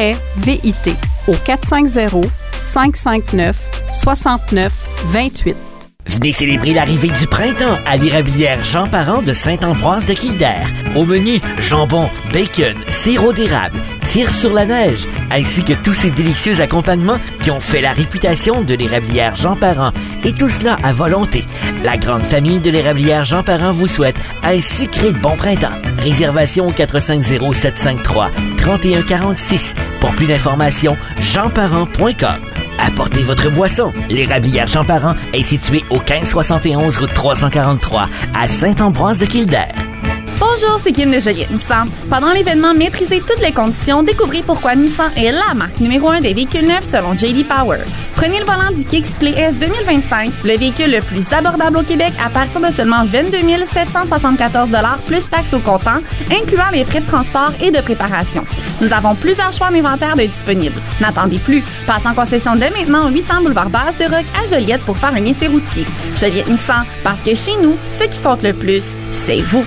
V I T au quatre cinq zéro, cinq cinq neuf, six neuf deux huit. Venez célébrer l'arrivée du printemps à l'érablière Jean Parent de Saint-Ambroise de Kildare. Au menu, jambon, bacon, sirop d'érable, tire sur la neige, ainsi que tous ces délicieux accompagnements qui ont fait la réputation de l'érablière Jean Parent. Et tout cela à volonté. La grande famille de l'érablière Jean Parent vous souhaite un sucré de bon printemps. Réservation au quatre cinq zéro, sept cinq trois, trois un quatre six. Pour plus d'informations, jean parent point com. Apportez votre boisson. L'érablière Jean Parent est située au quinze soixante et onze route trois cent quarante-trois à Saint-Ambroise de Kildare. Bonjour, c'est Kim de Joliette Nissan. Pendant l'événement Maîtrisez toutes les conditions, découvrez pourquoi Nissan est la marque numéro un des véhicules neufs selon J D Power. Prenez le volant du Kicks Play S deux mille vingt-cinq, le véhicule le plus abordable au Québec à partir de seulement vingt-deux mille sept cent soixante-quatorze dollars plus taxes au comptant, incluant les frais de transport et de préparation. Nous avons plusieurs choix en inventaire de disponibles. N'attendez plus. Passe en concession dès maintenant au huit cents boulevard Basse de Roc à Joliette pour faire un essai routier. Joliette Nissan, parce que chez nous, ce qui compte le plus, c'est vous.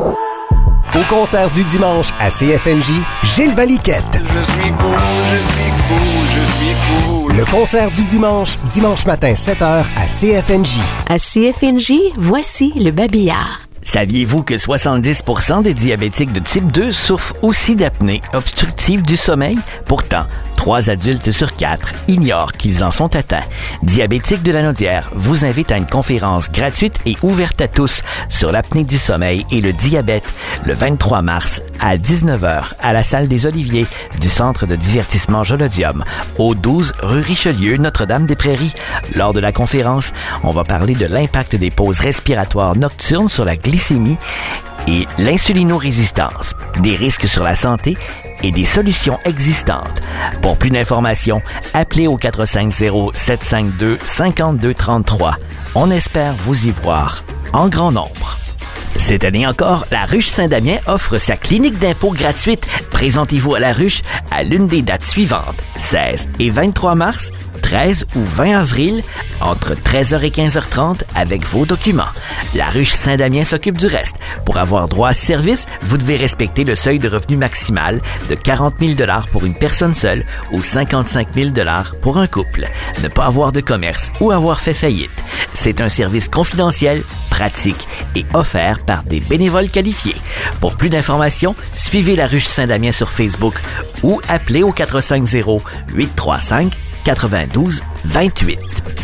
Au concert du dimanche à C F N J, Gilles Valiquette. Je suis cool, je suis cool, je suis cool. Le concert du dimanche, dimanche matin sept heures à C F N J. À C F N J, voici le babillard. Saviez-vous que soixante-dix pour cent des diabétiques de type deux souffrent aussi d'apnée obstructive du sommeil? Pourtant, trois adultes sur quatre ignorent qu'ils en sont atteints. Diabétiques de la Naudière vous invite à une conférence gratuite et ouverte à tous sur l'apnée du sommeil et le diabète le vingt-trois mars à dix-neuf heures à la salle des Oliviers du centre de divertissement Jolodium au douze rue Richelieu, Notre-Dame-des-Prairies. Lors de la conférence, on va parler de l'impact des pauses respiratoires nocturnes sur la glycémie et l'insulinorésistance, des risques sur la santé et des solutions existantes. Pour plus d'informations, appelez au quatre cinq zéro, sept cinq deux, cinq deux trois trois. On espère vous y voir en grand nombre. Cette année encore, la Ruche Saint-Damien offre sa clinique d'impôt gratuite. Présentez-vous à la Ruche à l'une des dates suivantes, seize et vingt-trois mars, treize ou vingt avril, entre treize heures et quinze heures trente avec vos documents. La Ruche Saint-Damien s'occupe du reste. Pour avoir droit à ce service, vous devez respecter le seuil de revenu maximal de quarante mille dollars pour une personne seule ou cinquante-cinq mille dollars pour un couple. Ne pas avoir de commerce ou avoir fait faillite. C'est un service confidentiel, pratique et offert par des bénévoles qualifiés. Pour plus d'informations, suivez la Ruche Saint-Damien sur Facebook ou appelez au quatre cinq zéro, huit trois cinq, quatre-vingt-douze vingt-huit.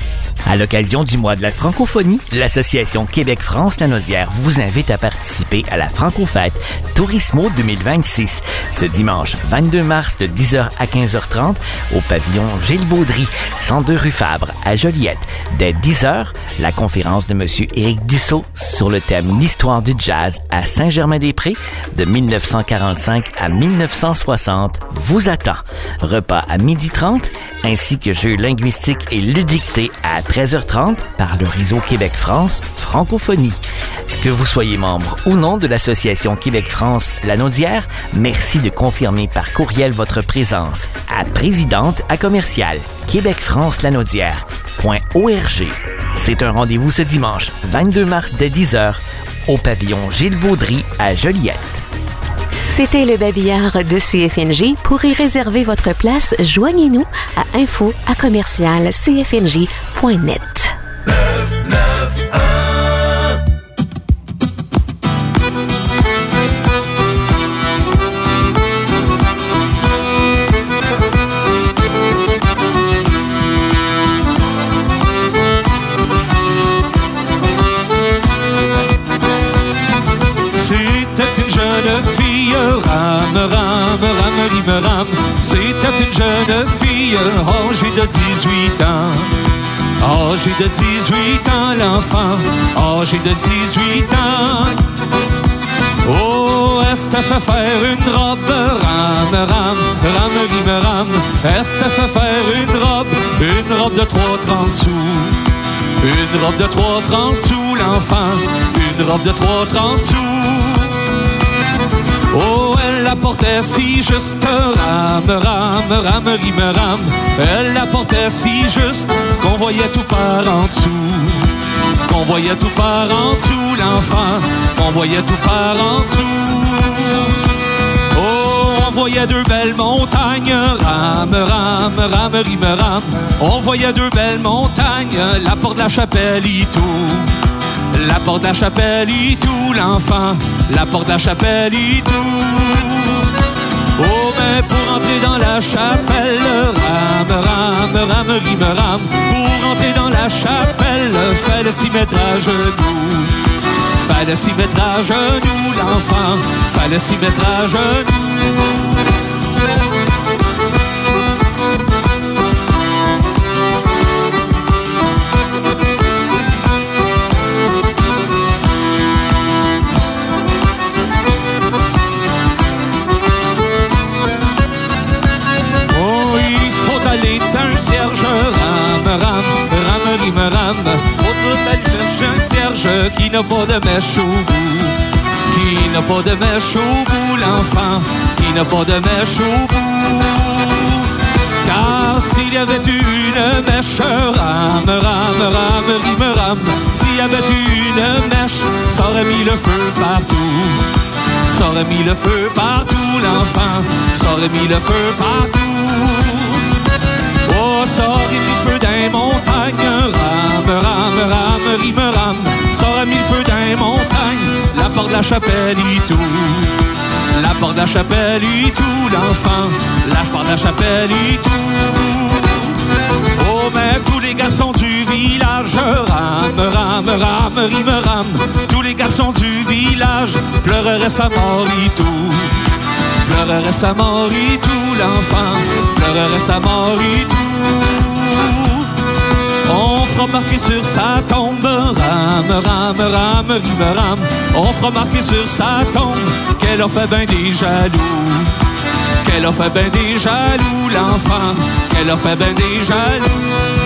À l'occasion du mois de la francophonie, l'Association Québec-France-Lanaudière vous invite à participer à la Franco-Fête Tourismo deux mille vingt-six ce dimanche vingt-deux mars de dix heures à quinze heures trente au pavillon Gilles Baudry, cent deux rue Fabre à Joliette. Dès dix heures, la conférence de M. Éric Dussault sur le thème L'histoire du jazz à Saint-Germain-des-Prés de mille neuf cent quarante-cinq à mille neuf cent soixante vous attend. Repas à midi trente ainsi que jeux linguistiques et ludiquetés à treize heures trente par le réseau Québec-France Francophonie. Que vous soyez membre ou non de l'Association Québec-France Lanaudière, merci de confirmer par courriel votre présence à présidente à commercial québec-france-lanaudière.org. C'est un rendez-vous ce dimanche vingt-deux mars dès dix heures au pavillon Gilles Baudry à Joliette. C'était le babillard de C F N J. Pour y réserver votre place, joignez-nous à info à commercial c f n j point net. Rame, rame, rame, rime, rame. C'était une jeune fille âgée de dix-huit ans. Âgée de dix-huit ans, l'enfant, âgée de dix-huit ans. Oh, est-ce que fait faire une robe? Rame, rame, rame, rime, rame. Est-ce que fait faire une robe? Une robe de trois trente sous. Une robe de trois trente sous, l'enfant. Une robe de trois trente sous. Oh, elle la portait si juste, rame, rame, rame, rime, rame. Elle la portait si juste qu'on voyait tout par en dessous. Qu'on voyait tout par en dessous, l'enfant. Qu'on voyait tout par en dessous. Oh, on voyait deux belles montagnes, rame, rame, rame, rime, rame. On voyait deux belles montagnes, la porte de la chapelle et tout. La porte de la chapelle et tout, l'enfant. La porte de la chapelle et tout. Oh, mais pour entrer dans la chapelle, rame, rame, rame, rime, rame. Pour entrer dans la chapelle, fallait s'y mettre à genoux. Fallait s'y mettre à genoux, l'enfant. Fallait s'y mettre à genoux. cheval est un cierge. Rame, rame, rame, rime, rame. Autre belle cherche un cierge qui n'a pas de mèche au bout. Qui n'a pas de mèche au bout, l'enfant. Qui n'a pas de mèche au bout. Car s'il y avait une mèche, rame, rame, rame, rime, rame. S'il y avait une mèche, ça aurait mis le feu partout. Ça aurait mis le feu partout, l'enfant. Ça aurait mis le feu partout. Oh, ça aurait mis le feu dans les montagnes. Rame, rame, rame, rime, rame. Ça aurait mis le feu dans les montagnes. La porte de la chapelle et tout. La porte de la chapelle et tout, l'enfant. La porte de la chapelle et tout. Oh, mais tous les garçons du village, rame, rame, rame, rime, rame. Tous les garçons du village pleureraient sa mort et tout. Pleurerait sa mort et tout, l'enfant. Pleurerait sa mort et tout. On fera marquer sur sa tombe, rame, rame, rame, rime, rame. On fera marquer sur sa tombe qu'elle a fait ben des jaloux. Qu'elle a fait ben des jaloux, l'enfant. Qu'elle a fait ben des jaloux.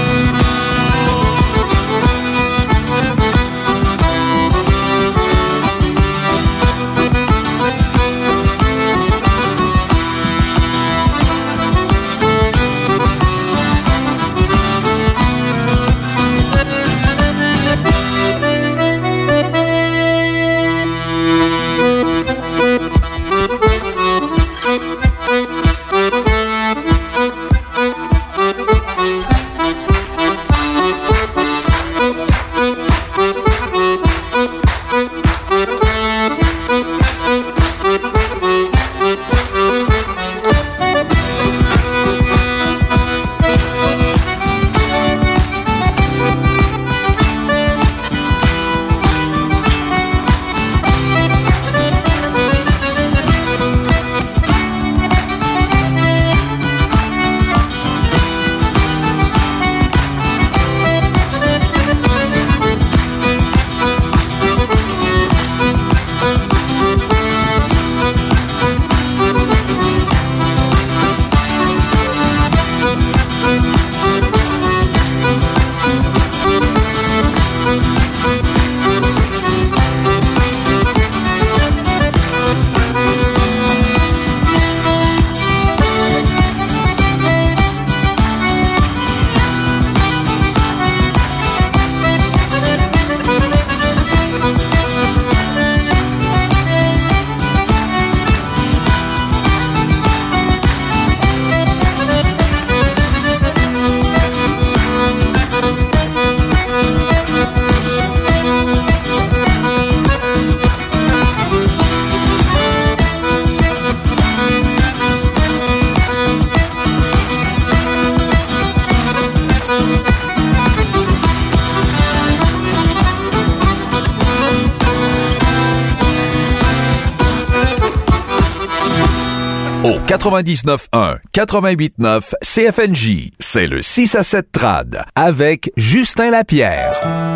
quatre-vingt-dix-neuf un, quatre-vingt-huit neuf C F N J. C'est le six à sept Trad avec Justin Lapierre.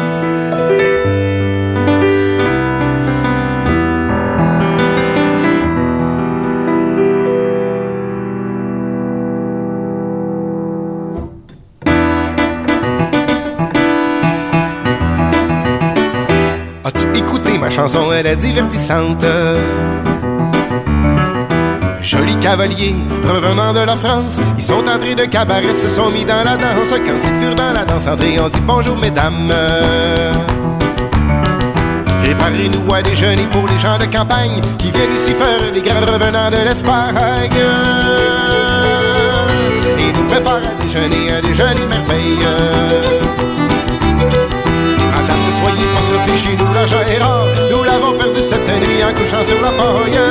As-tu écouté ma chanson, elle est divertissante? Joli cavalier, revenant de la France, ils sont entrés de cabaret, se sont mis dans la danse. Quand ils furent dans la danse entrée, on dit bonjour mesdames. Préparez-nous à déjeuner pour les gens de campagne qui viennent ici faire les grands revenants de l'Espagne. Et nous prépare à déjeuner, un déjeuner merveilleux. Madame, ne soyez pas surpris, chez nous la Gérard, nous l'avons perdu cette nuit en couchant sur la paille.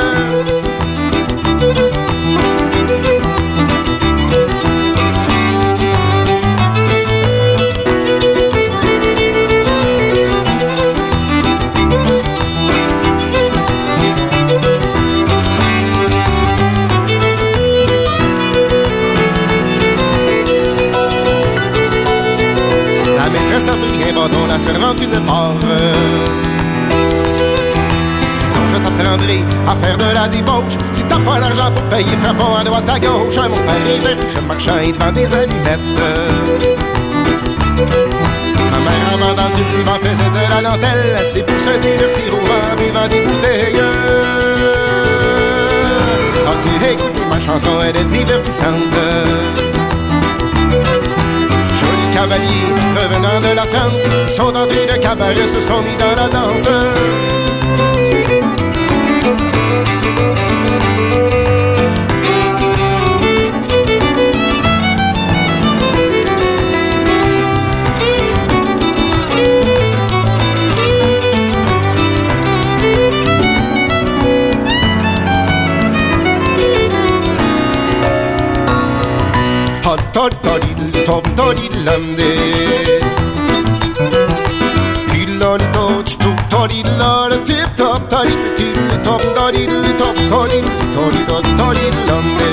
Ça prit un bâton, la servante une barre. Disons, je t'apprends André à faire de la débauche. Si t'as pas l'argent pour payer, frappons à droite à gauche. Mon père était riche, un marchand, il vend des allumettes. Ma mère, en vendant du ruban, faisait de la dentelle. C'est pour se divertir au vent, buvant des bouteilles. As-tu écouté ma chanson, elle est divertissante. Jolis cavaliers, revenant de la France, ils sont entrés de cabaret, se sont mis dans la danse. Top torilande Tilolito tip torilale tip top toril tip top toril top toril toril torilande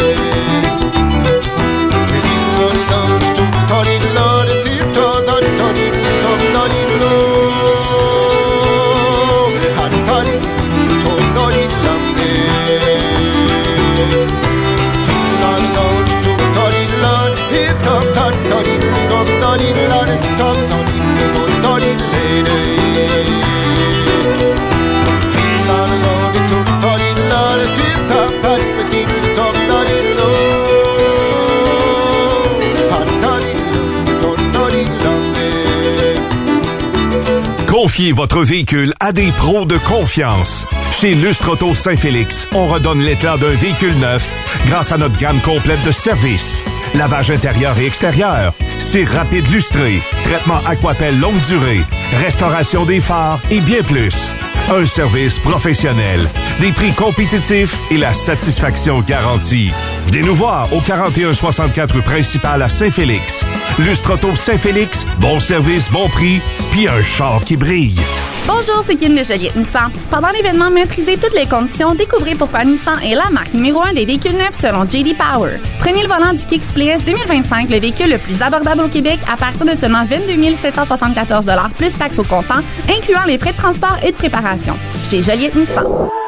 Tilolito tip torilale tip top toril top toril Har toril top torilande Confiez votre véhicule à des pros de confiance. Chez Lustre Auto Saint-Félix, on redonne l'éclat d'un véhicule neuf grâce à notre gamme complète de services. Lavage intérieur et extérieur, cire rapide lustrée, traitement Aquapel longue durée, restauration des phares et bien plus. Un service professionnel, des prix compétitifs et la satisfaction garantie. Venez nous voir au quarante et un soixante-quatre rue principale à Saint-Félix. Lustre Auto Saint-Félix, bon service, bon prix, puis un char qui brille. Bonjour, c'est Kim de Joliette Nissan. Pendant l'événement Maîtrisez toutes les conditions, découvrez pourquoi Nissan est la marque numéro un des véhicules neufs selon J D Power. Prenez le volant du Kicks Play S deux mille vingt-cinq, le véhicule le plus abordable au Québec à partir de seulement vingt-deux mille sept cent soixante-quatorze dollars plus taxes au comptant, incluant les frais de transport et de préparation. Chez Joliette Nissan.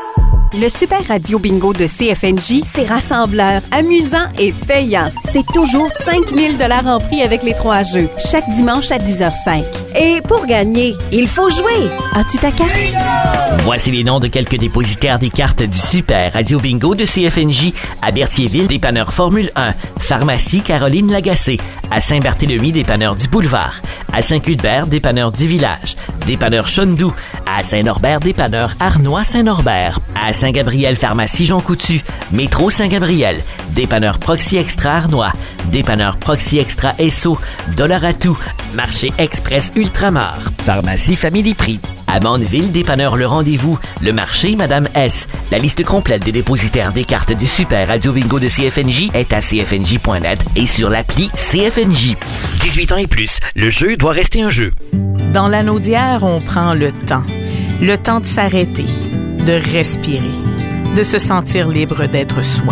Le Super Radio Bingo de C F N J, c'est rassembleur, amusant et payant. C'est toujours cinq mille dollars en prix avec les trois jeux, chaque dimanche à dix heures cinq. Et pour gagner, il faut jouer. As-tu ta carte? Voici les noms de quelques dépositaires des cartes du Super Radio Bingo de C F N J. À Berthierville, dépanneur Formule un. Pharmacie Caroline Lagacé. À Saint-Barthélemy, dépanneur du Boulevard. À Saint-Cuthbert, dépanneur du Village. Dépanneur Chondou. À Saint-Norbert, dépanneur Arnois Saint-Norbert. À Saint-Gabriel, pharmacie Jean Coutu. Métro Saint-Gabriel. Dépanneur Proxy Extra Arnois. Dépanneur Proxy Extra Esso. Dollar-à-tout. Marché Express Ultramar. Pharmacie Family Prix. À Mandeville, dépanneur Le Rendez-vous. Le marché Madame S. La liste complète des dépositaires des cartes du Super Radio Bingo de C F N J est à c f n j point net et sur l'appli C F N J. dix-huit ans et plus, le jeu doit rester un jeu. Dans l'anneau d'hier, on prend le temps. Le temps de s'arrêter, de respirer, de se sentir libre d'être soi.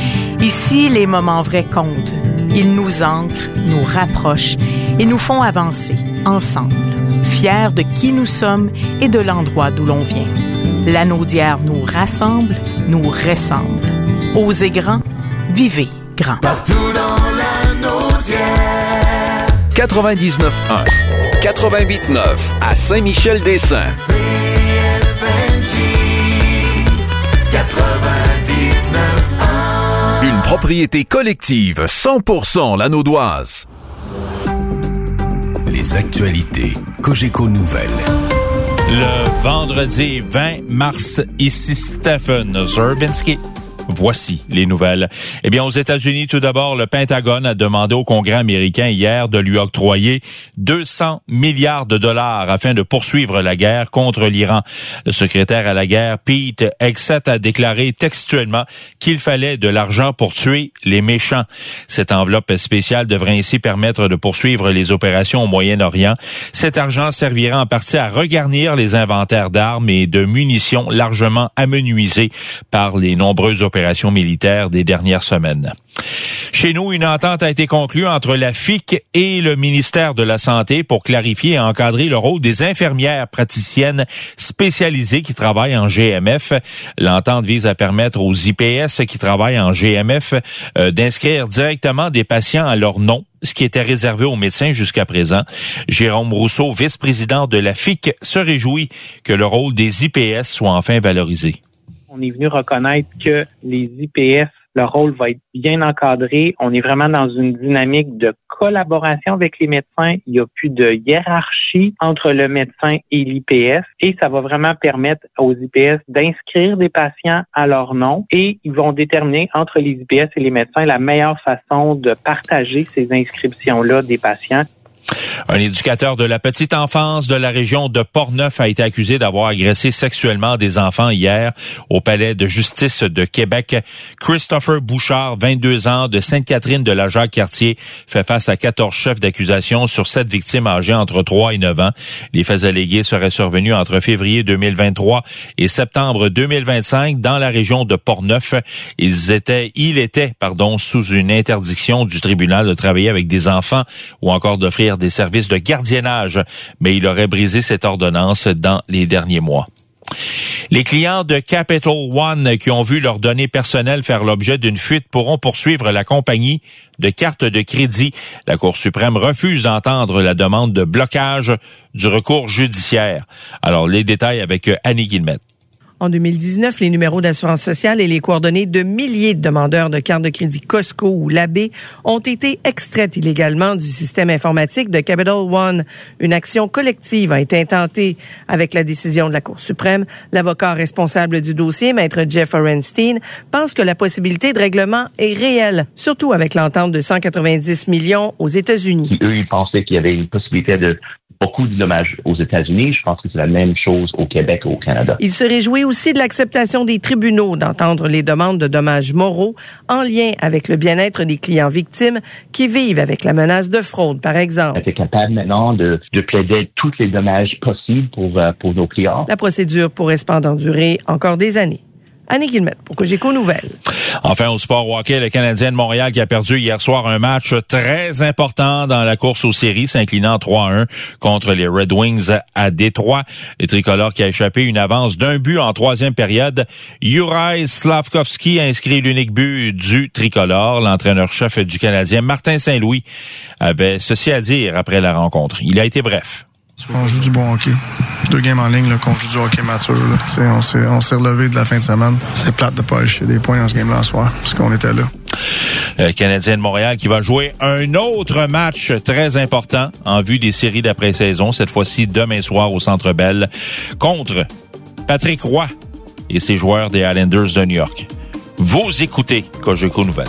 Ici, les moments vrais comptent. Ils nous ancrent, nous rapprochent et nous font avancer, ensemble, fiers de qui nous sommes et de l'endroit d'où l'on vient. L'anneau d'hier nous rassemble, nous ressemble. Osez grand, vivez grand. Partout dans l'anneau d'hier. quatre-vingt-dix-neuf un. quatre-vingt-huit neuf à Saint-Michel-des-Saints. quatre-vingt-dix-neuf un. Une propriété collective cent pour cent lanaudoise. Les actualités Cogeco Nouvelles. Le vendredi vingt mars, ici Stephen Zerbinski. Voici les nouvelles. Eh bien, aux États-Unis, tout d'abord, le Pentagone a demandé au Congrès américain hier de lui octroyer deux cents milliards de dollars afin de poursuivre la guerre contre l'Iran. Le secrétaire à la guerre, Pete Hegseth, a déclaré textuellement qu'il fallait de l'argent pour tuer les méchants. Cette enveloppe spéciale devrait ainsi permettre de poursuivre les opérations au Moyen-Orient. Cet argent servira en partie à regarnir les inventaires d'armes et de munitions largement amenuisés par les nombreuses opérations militaires des dernières semaines. Chez nous, une entente a été conclue entre la F I C et le ministère de la Santé pour clarifier et encadrer le rôle des infirmières praticiennes spécialisées qui travaillent en G M F. L'entente vise à permettre aux I P S qui travaillent en G M F euh, d'inscrire directement des patients à leur nom, ce qui était réservé aux médecins jusqu'à présent. Jérôme Rousseau, vice-président de la F I C, se réjouit que le rôle des I P S soit enfin valorisé. On est venu reconnaître que les I P S, leur rôle va être bien encadré. On est vraiment dans une dynamique de collaboration avec les médecins. Il n'y a plus de hiérarchie entre le médecin et l'I P S et ça va vraiment permettre aux I P S d'inscrire des patients à leur nom et ils vont déterminer entre les I P S et les médecins la meilleure façon de partager ces inscriptions-là des patients. Un éducateur de la petite enfance de la région de Portneuf a été accusé d'avoir agressé sexuellement des enfants hier au palais de justice de Québec. Christopher Bouchard, vingt-deux ans, de Sainte-Catherine de la Jacques-Cartier, fait face à quatorze chefs d'accusation sur sept victimes âgées entre trois et neuf ans. Les faits allégués seraient survenus entre février deux mille vingt-trois et septembre deux mille vingt-cinq dans la région de Portneuf. Ils étaient, il était, pardon, sous une interdiction du tribunal de travailler avec des enfants ou encore d'offrir des services de gardiennage, mais il aurait brisé cette ordonnance dans les derniers mois. Les clients de Capital One qui ont vu leurs données personnelles faire l'objet d'une fuite pourront poursuivre la compagnie de cartes de crédit. La Cour suprême refuse d'entendre la demande de blocage du recours judiciaire. Alors, les détails avec Annie Guillemette. En deux mille dix-neuf, les numéros d'assurance sociale et les coordonnées de milliers de demandeurs de cartes de crédit Costco ou L A B ont été extraites illégalement du système informatique de Capital One. Une action collective a été intentée avec la décision de la Cour suprême. L'avocat responsable du dossier, maître Jeff Orenstein, pense que la possibilité de règlement est réelle, surtout avec l'entente de cent quatre-vingt-dix millions aux États-Unis. Eux, ils pensaient qu'il y avait une possibilité de beaucoup de dommages aux États-Unis. Je pense que c'est la même chose au Québec et au Canada. Il se réjouit aussi de l'acceptation des tribunaux d'entendre les demandes de dommages moraux en lien avec le bien-être des clients victimes qui vivent avec la menace de fraude, par exemple. On est capable maintenant de, de plaider tous les dommages possibles pour, uh, pour nos clients. La procédure pourrait cependant durer encore des années. Annie Guillemette pour Cogeco Nouvelles. Enfin, au sport hockey, le Canadien de Montréal qui a perdu hier soir un match très important dans la course aux séries, s'inclinant trois à un contre les Red Wings à Détroit. Les tricolores qui a échappé une avance d'un but en troisième période. Juraj Slafkovský a inscrit l'unique but du tricolore. L'entraîneur-chef du Canadien, Martin Saint-Louis, avait ceci à dire après la rencontre. Il a été bref. On joue du bon hockey. Deux games en ligne, là, qu'on joue du hockey mature. Là. On s'est, on s'est relevé de la fin de semaine. C'est plate de pas acheter des points dans ce game-là ce soir, parce qu'on était là. Le Canadien de Montréal qui va jouer un autre match très important en vue des séries d'après-saison, cette fois-ci demain soir au Centre Bell, contre Patrick Roy et ses joueurs des Islanders de New York. Vous écoutez Cogeco Nouvelles.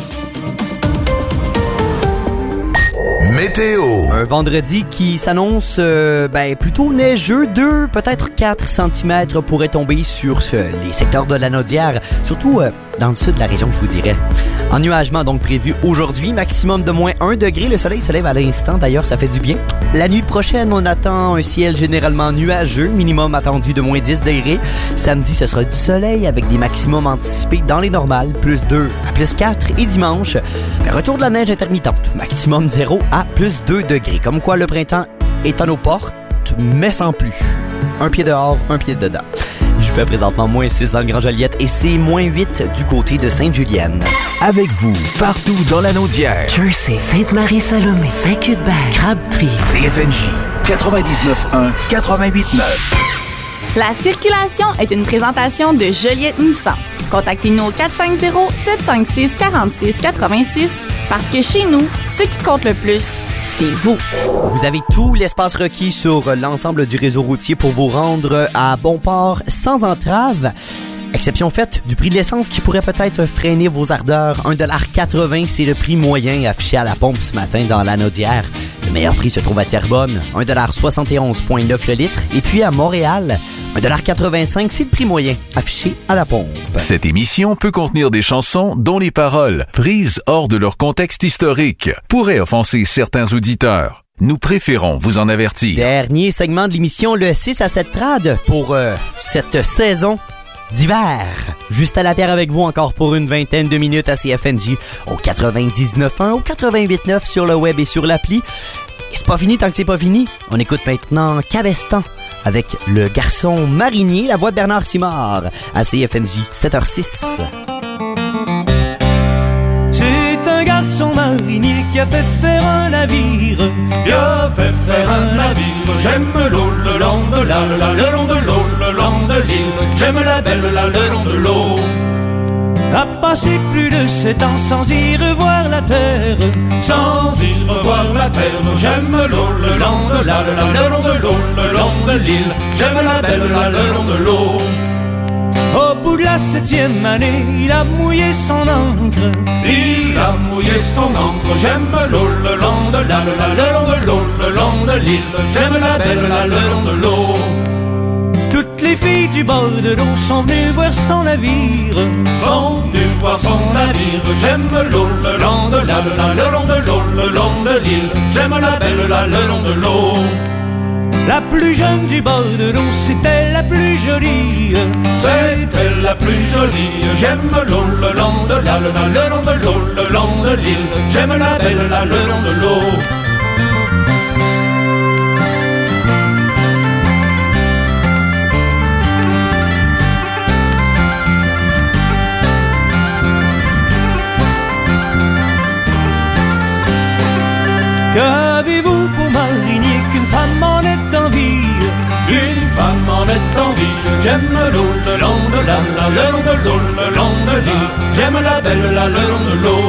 Météo. Un vendredi qui s'annonce euh, ben, plutôt neigeux. deux, peut-être quatre centimètres pourraient tomber sur euh, les secteurs de la Naudière, surtout euh, dans le sud de la région, je vous dirais. Ennuagement donc prévu aujourd'hui, maximum de moins un degré. Le soleil se lève à l'instant, d'ailleurs, ça fait du bien. La nuit prochaine, on attend un ciel généralement nuageux, minimum attendu de moins dix degrés. Samedi, ce sera du soleil avec des maximums anticipés dans les normales, plus deux à plus quatre. Et dimanche, retour de la neige intermittente, maximum zéro à plus deux degrés. Comme quoi, le printemps est à nos portes, mais sans plus. Un pied dehors, un pied dedans. Il fait présentement moins six dans le Grand Joliette et c'est moins huit du côté de Sainte-Julienne. Avec vous, partout dans la Naudière. Jersey, Sainte-Marie-Salomé, Saint-Cuthbert, Crabtree. C F N J quatre-vingt-dix-neuf un, quatre-vingt-huit neuf. La circulation est une présentation de Joliette Nissan. Contactez-nous au quatre cinq zéro, sept cinq six, quatre six huit six parce que chez nous, ce qui compte le plus, c'est vous. Vous avez tout l'espace requis sur l'ensemble du réseau routier pour vous rendre à bon port sans entrave. Exception faite du prix de l'essence qui pourrait peut-être freiner vos ardeurs. un dollar quatre-vingts, c'est le prix moyen affiché à la pompe ce matin dans la Naudière. Le meilleur prix se trouve à Terrebonne, un dollar soixante et onze virgule neuf le litre. Et puis à Montréal, un dollar quatre-vingt-cinq, c'est le prix moyen affiché à la pompe. Cette émission peut contenir des chansons dont les paroles, prises hors de leur contexte historique, pourraient offenser certains auditeurs. Nous préférons vous en avertir. Dernier segment de l'émission, le six à sept trad pour euh, cette saison. d'hiver. Juste à la pierre avec vous encore pour une vingtaine de minutes à C F N J au quatre-vingt-dix-neuf un, au quatre-vingt-huit neuf sur le web et sur l'appli. Et c'est pas fini tant que c'est pas fini. On écoute maintenant Cabestan avec le garçon marinier, la voix de Bernard Simard à C F N J, sept heures six. C'est un garçon marinier qui a fait faire un navire. Qui a fait faire un navire. J'aime l'eau le long de la, le, la, le long de l'eau, le long de l'île. J'aime la belle, la, le long de l'eau. A passé plus de sept ans sans y revoir la terre. Sans y revoir la terre. J'aime l'eau le long de la, le, la, le long de l'eau, le long de l'île. J'aime la belle, la, le long de l'eau. Au bout de la septième année, il a mouillé son encre. Il a mouillé son encre. J'aime l'eau le long de la, le, la, le long de l'eau, le long de l'île. J'aime la belle, la, le long de l'eau. Toutes les filles du bord de l'eau sont venues voir son navire. Sont venues voir son navire. J'aime l'eau le long de la, le, la, le long de l'eau, le long de l'île. J'aime la belle, la, le long de l'eau. La plus jeune du bord de l'eau, c'était la plus jolie. C'était la plus jolie. J'aime l'eau le long de la, le, la, le long de l'eau, le long de l'île. J'aime la belle, la, le long de l'eau. Qu'avez-vous pour marinier qu'une femme en est en vie? Une femme en est en vie. J'aime l'eau le long de la, la, le long de l'eau, le long de l'île. J'aime la belle, la, le long de l'eau.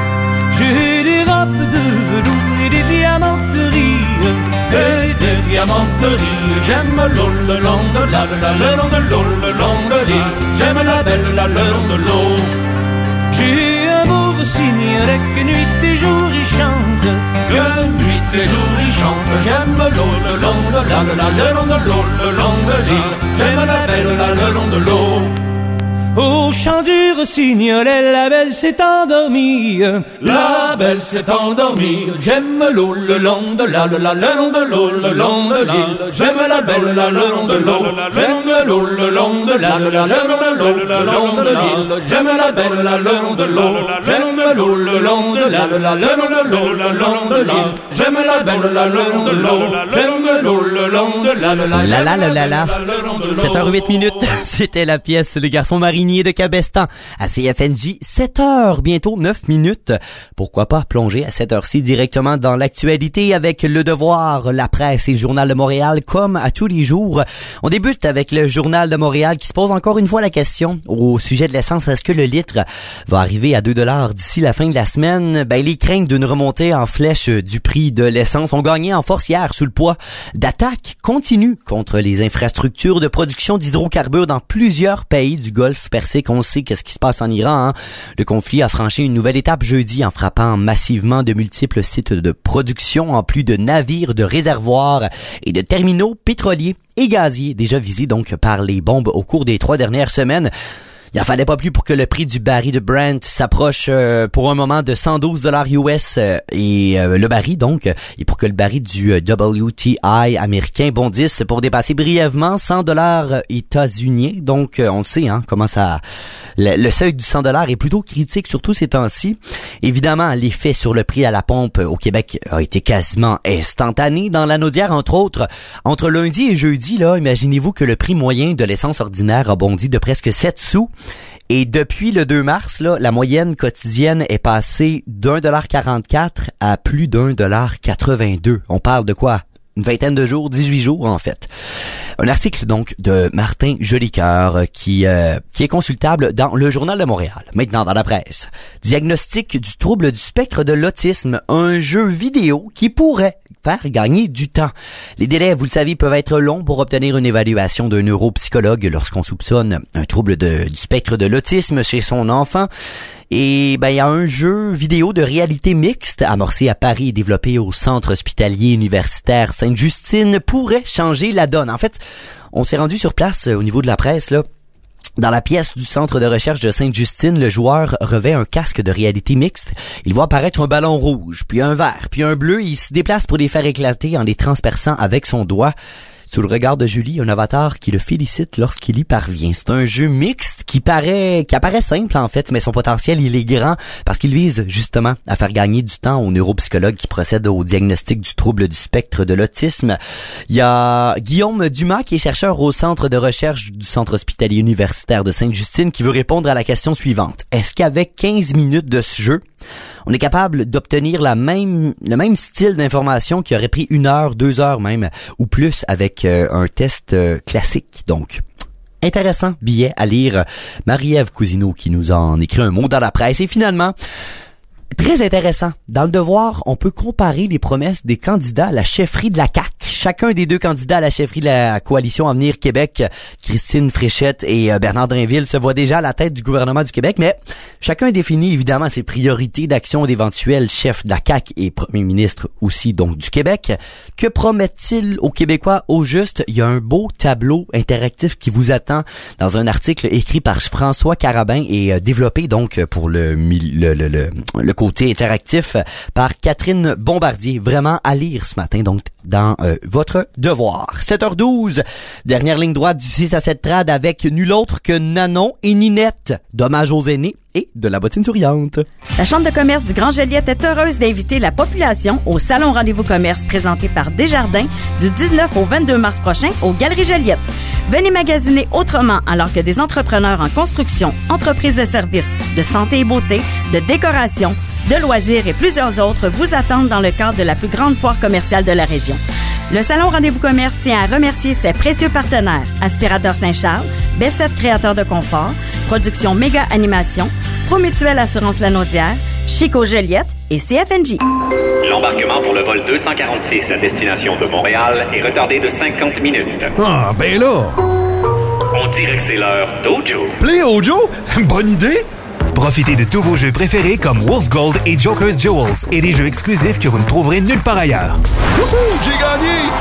J'ai des robes de velours et des diamanteries. Et des diamanteries. J'aime l'eau le long de la, la, le long de l'eau, le long de l'île. J'aime la belle, la, le long de l'eau. J'ai un beau signoret que nuit et jour il chante. Que nuit et jour il chante. J'aime l'eau le long de la, le, la, le long de l'eau, le long de l'île. J'aime la belle, la, le long de l'eau. Au chant du rossignolet, la belle s'est endormie. La belle s'est endormie. J'aime l'eau le long de la, le, la, le long de l'eau, le long de l'île. J'aime la belle, la, le long de l'eau. J'aime l'eau le long de la, le, la, j'aime l'eau le long de l'île. J'aime la belle, la, le long de l'eau. J'aime l'eau le long de la, le, la, j'aime l'eau le long de l'île. J'aime la belle, la, le long de l'eau. J'aime l'eau le long de la, le, la, La la la la la. sept heures huit minutes, c'était la pièce Le garçon marinier de Cabestan à C F N J. Sept heures, bientôt neuf minutes. Pourquoi pas plonger à cette heure-ci directement dans l'actualité avec Le Devoir, La Presse et le Journal de Montréal comme à tous les jours. On débute avec le Journal de Montréal qui se pose encore une fois la question au sujet de l'essence. Est-ce que le litre va arriver à deux dollars d'ici la fin de la semaine? Ben, les craintes d'une remontée en flèche du prix de l'essence ont gagné en force hier sous le poids d'attaques continues contre les infrastructures de production d'hydrocarbures dans plusieurs pays du Golfe Persique. On sait qu'est-ce qui se passe en Iran. Hein? Le conflit a franchi une nouvelle étape jeudi en frappant massivement de multiples sites de production en plus de navires, de réservoirs et de terminaux pétroliers et gaziers déjà visés donc par les bombes au cours des trois dernières semaines. Il en fallait pas plus pour que le prix du baril de Brent s'approche euh, pour un moment de cent douze dollars U S euh, et euh, le baril donc, et pour que le baril du euh, W T I américain bondisse pour dépasser brièvement cent dollars états-uniens. Donc euh, on le sait hein, comment ça le, le seuil du cent dollars est plutôt critique surtout ces temps-ci. Évidemment, l'effet sur le prix à la pompe au Québec a été quasiment instantané dans la Naudière entre autres. Entre lundi et jeudi là, imaginez-vous que le prix moyen de l'essence ordinaire a bondi de presque sept sous. Et depuis le deux mars, là, la moyenne quotidienne est passée d'un dollar quarante-quatre à plus d'un dollar quatre-vingt-deux. On parle de quoi? Une vingtaine de jours, dix-huit jours en fait. Un article donc de Martin Jolicoeur qui euh, qui est consultable dans le Journal de Montréal. Maintenant dans la presse. Diagnostic du trouble du spectre de l'autisme, un jeu vidéo qui pourrait faire gagner du temps. Les délais, vous le savez, peuvent être longs pour obtenir une évaluation d'un neuropsychologue lorsqu'on soupçonne un trouble de, du spectre de l'autisme chez son enfant. Et ben il y a un jeu vidéo de réalité mixte amorcé à Paris et développé au Centre hospitalier universitaire Sainte-Justine pourrait changer la donne. En fait, on s'est rendu sur place au niveau de la presse là. Dans la pièce du centre de recherche de Sainte-Justine, le joueur revêt un casque de réalité mixte. Il voit apparaître un ballon rouge, puis un vert, puis un bleu. Et il se déplace pour les faire éclater en les transperçant avec son doigt. Sous le regard de Julie, un avatar qui le félicite lorsqu'il y parvient. C'est un jeu mixte qui paraît, qui apparaît simple en fait, mais son potentiel il est grand parce qu'il vise justement à faire gagner du temps aux neuropsychologues qui procèdent au diagnostic du trouble du spectre de l'autisme. Il y a Guillaume Dumas qui est chercheur au centre de recherche du Centre hospitalier universitaire de Sainte-Justine qui veut répondre à la question suivante. Est-ce qu'avec quinze minutes de ce jeu, on est capable d'obtenir la même, le même style d'information qui aurait pris une heure, deux heures même, ou plus avec euh, un test euh, classique, donc. Intéressant billet à lire. Marie-Ève Cousineau qui nous en écrit un mot dans la presse. Et finalement, très intéressant. Dans le Devoir, on peut comparer les promesses des candidats à la chefferie de la C A Q. Chacun des deux candidats à la chefferie de la Coalition Avenir Québec, Christine Fréchette et Bernard Drinville, se voient déjà à la tête du gouvernement du Québec, mais chacun définit évidemment ses priorités d'action d'éventuels chefs de la C A Q et premier ministre aussi donc du Québec. Que promettent-ils aux Québécois au juste? Il y a un beau tableau interactif qui vous attend dans un article écrit par François Carabin et développé donc pour le, le, le, le, le côté interactif par Catherine Bombardier. Vraiment à lire ce matin, donc dans euh, votre Devoir. sept heures douze, dernière ligne droite du six à sept trad avec nul autre que Nanon et Ninette. Dommage aux aînés et de la bottine souriante. La Chambre de commerce du Grand Joliette est heureuse d'inviter la population au Salon Rendez-vous Commerce présenté par Desjardins du dix-neuf au vingt-deux mars prochain aux Galeries Joliette. Venez magasiner autrement alors que des entrepreneurs en construction, entreprises de services, de santé et beauté, de décoration, de loisirs et plusieurs autres vous attendent dans le cadre de la plus grande foire commerciale de la région. Le Salon Rendez-vous Commerce tient à remercier ses précieux partenaires Aspirateur Saint-Charles, Bessette Créateur de Confort, Production Méga Animation, Promutuelle Assurance Lanaudière, Chico Joliette et C F N J. L'embarquement pour le vol deux cent quarante-six à destination de Montréal est retardé de cinquante minutes. Ah, ben là! On dirait que c'est l'heure d'Ojo. Play Ojo? Bonne idée! Profitez de tous vos jeux préférés comme Wolf Gold et Joker's Jewels et des jeux exclusifs que vous ne trouverez nulle part ailleurs. Wouhou! J'ai gagné!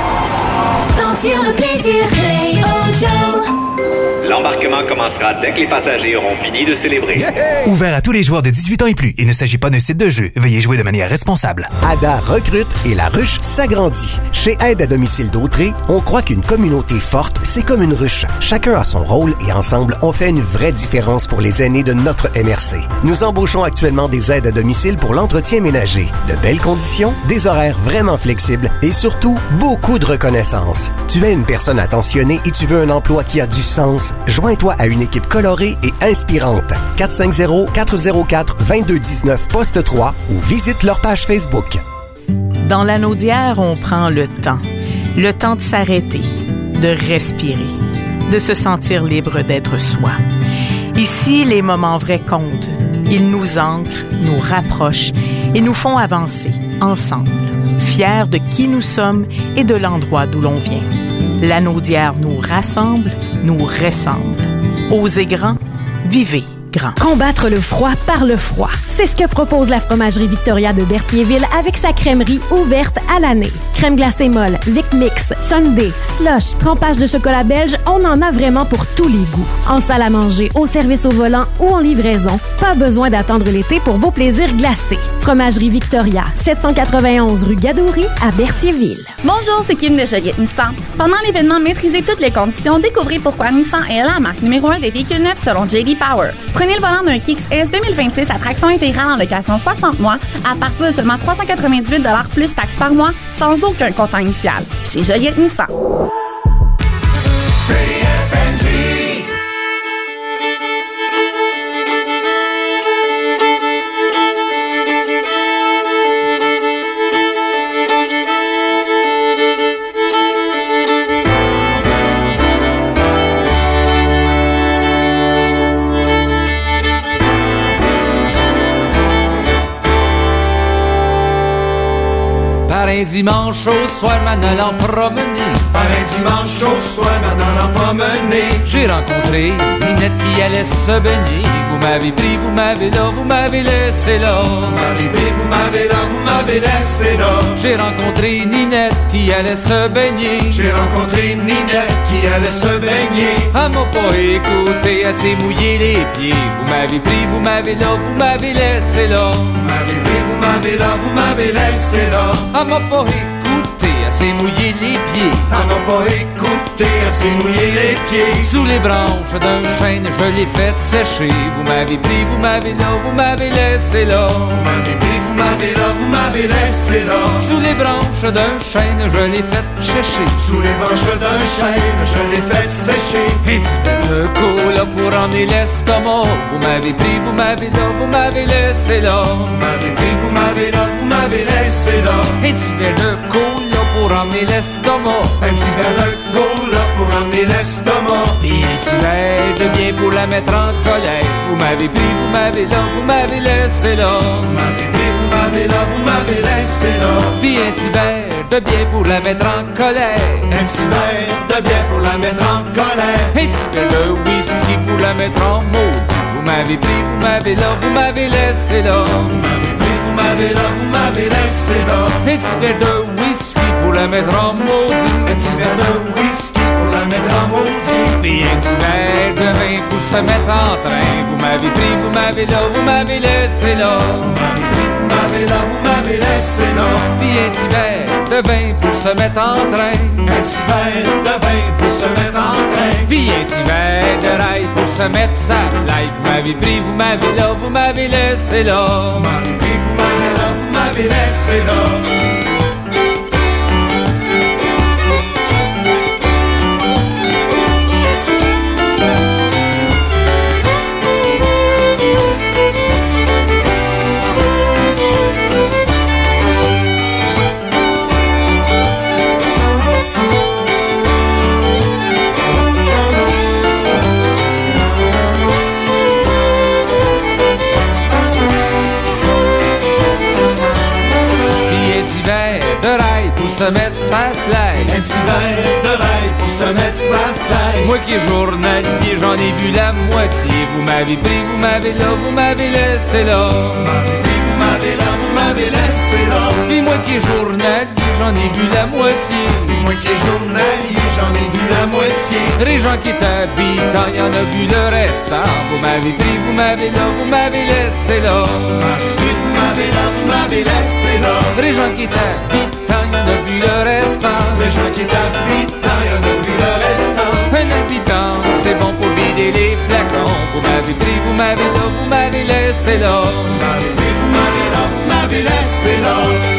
Sentir le plaisir, Play Ojo. L'embarquement commencera dès que les passagers auront fini de célébrer. Yeah! Ouvert à tous les joueurs de dix-huit ans et plus. Il ne s'agit pas d'un site de jeu. Veuillez jouer de manière responsable. Ada recrute et la ruche s'agrandit. Chez Aide à domicile d'Autré, on croit qu'une communauté forte, c'est comme une ruche. Chacun a son rôle et ensemble, on fait une vraie différence pour les aînés de notre M R C. Nous embauchons actuellement des aides à domicile pour l'entretien ménager. De belles conditions, des horaires vraiment flexibles et surtout, beaucoup de reconnaissance. Tu es une personne attentionnée et tu veux un emploi qui a du sens. Joins-toi à une équipe colorée et inspirante. quatre cinq zéro, quatre zéro quatre, deux deux un neuf, poste trois ou visite leur page Facebook. Dans l'anneau d'hier, on prend le temps. Le temps de s'arrêter, de respirer, de se sentir libre d'être soi. Ici, les moments vrais comptent. Ils nous ancrent, nous rapprochent et nous font avancer, ensemble, fiers de qui nous sommes et de l'endroit d'où l'on vient. L'anneau d'hier nous rassemble, nous ressemble. Osez grand, vivez grand. Combattre le froid par le froid. C'est ce que propose la fromagerie Victoria de Berthierville avec sa crèmerie ouverte à l'année. Crème glacée molle, Vic Mix, Sundae, slush, trempage de chocolat belge, on en a vraiment pour tous les goûts. En salle à manger, au service au volant ou en livraison, pas besoin d'attendre l'été pour vos plaisirs glacés. Fromagerie Victoria, sept cent quatre-vingt-onze rue Gadouri à Berthierville. Bonjour, c'est Kim de Joliette Nissan. Pendant l'événement Maîtrisez toutes les conditions, découvrez pourquoi Nissan est la marque numéro un des véhicules neufs selon J D Power. Prenez le volant d'un Kicks S deux mille vingt-six à traction intégrale en location soixante mois à partir de seulement trois cent quatre-vingt-dix-huit dollars plus taxes par mois sans aucun comptant initial. Chez Joliette Nissan. Par un dimanche au soir, m'en allant promener. Par un dimanche au soir, m'en allant promener. J'ai rencontré Ninette qui allait se baigner. Vous m'avez pris, vous m'avez là, vous m'avez laissé là. Vous m'avez pris, vous m'avez là, vous m'avez laissé là. J'ai rencontré Ninette qui allait se baigner. J'ai rencontré Ninette qui allait se baigner. Elle m'a pas écouté, elle s'est mouillé les pieds. Vous m'avez pris, vous m'avez là, vous m'avez laissé là. Vous m'avez pris, vous m'avez là, vous m'avez laissé là. Elle m'a pas écouté, assez mouillé les pieds. T'en as pas écouté, assez mouillé les pieds. Sous les branches d'un chêne, je l'ai fait sécher. Vous m'avez pris, vous m'avez là, vous m'avez laissé là. Vous m'avez pris, vous m'avez là, vous m'avez laissé là. Sous les branches d'un chêne, je l'ai fait sécher. Sous les branches d'un chêne, je l'ai fait sécher. Et tu fais de cola pour emmener l'estomac. Vous m'avez pris, vous m'avez là, vous m'avez laissé là. Vous m'avez pris, vous m'avez là, vous m'avez laissé là. Et tu fais de cola pour emmener l'estomac. Un petit verre de cola pour emmener l'estomac. Et un petit verre de bien pour la mettre en colère. Vous m'avez pris, vous m'avez là, vous m'avez laissé là. Vous m'avez pris, vous m'avez là, vous m'avez laissé là. Puis un petit verre de bien pour la mettre en colère. Un petit verre de bien pour la mettre en colère. Un petit verre de whisky pour la mettre en maudit. Vous m'avez pris, vous m'avez là, vous m'avez laissé là. Vous m'avez pris, vous m'avez là, vous m'avez laissé là. Un petit verre de whisky pour la mettre en maudit. Un petit verre de whisky pour la mettre en maudit. Puis un petit verre de vin pour se mettre en train. Vous m'avez pris, vous m'avez là, vous m'avez laissé là. Vous m'avez pris, vous m'avez là, vous m'avez laissé là. Puis un petit verre de vin pour se mettre en train. Un petit verre de vin pour se mettre en train. Puis un petit verre de rail pour se mettre sa slide. Vous m'avez pris, vous m'avez là, vous m'avez laissé là. Vous m'avez pris, vous m'avez là, vous m'avez laissé là. Se mettre sa slide. Un petit verre de rail pour se mettre sa slide. Moi qui est journalier, j'en ai bu la moitié. Vous m'avez pris, vous m'avez là, vous m'avez laissé là. Vous m'avez pris, vous m'avez là, vous m'avez laissé là. Puis moi qui est journalier, j'en ai bu la moitié. Puis moi qui est journalier, j'en ai bu la moitié. Les gens qui t'habitent, y en a bu le restant. Vous m'avez pris, vous m'avez là, vous m'avez laissé là. Vous m'avez pris, vous m'avez là, vous m'avez laissé là. Les gens qui t'habitent, y en a bu le restant. Les gens qui t'habitent, y en a bu le restant. Un habitant, c'est bon pour vider les flacons. Vous m'avez pris, vous m'avez là, vous m'avez laissé là. Vous m'avez pris, vous m'avez là, vous m'avez laissé là.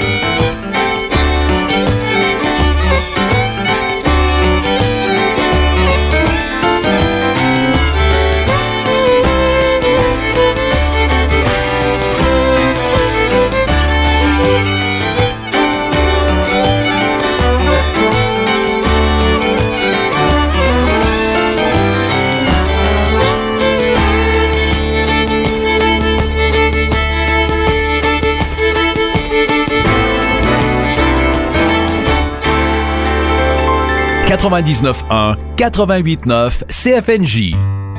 quatre-vingt-dix-neuf un, quatre-vingt-huit neuf C F N J.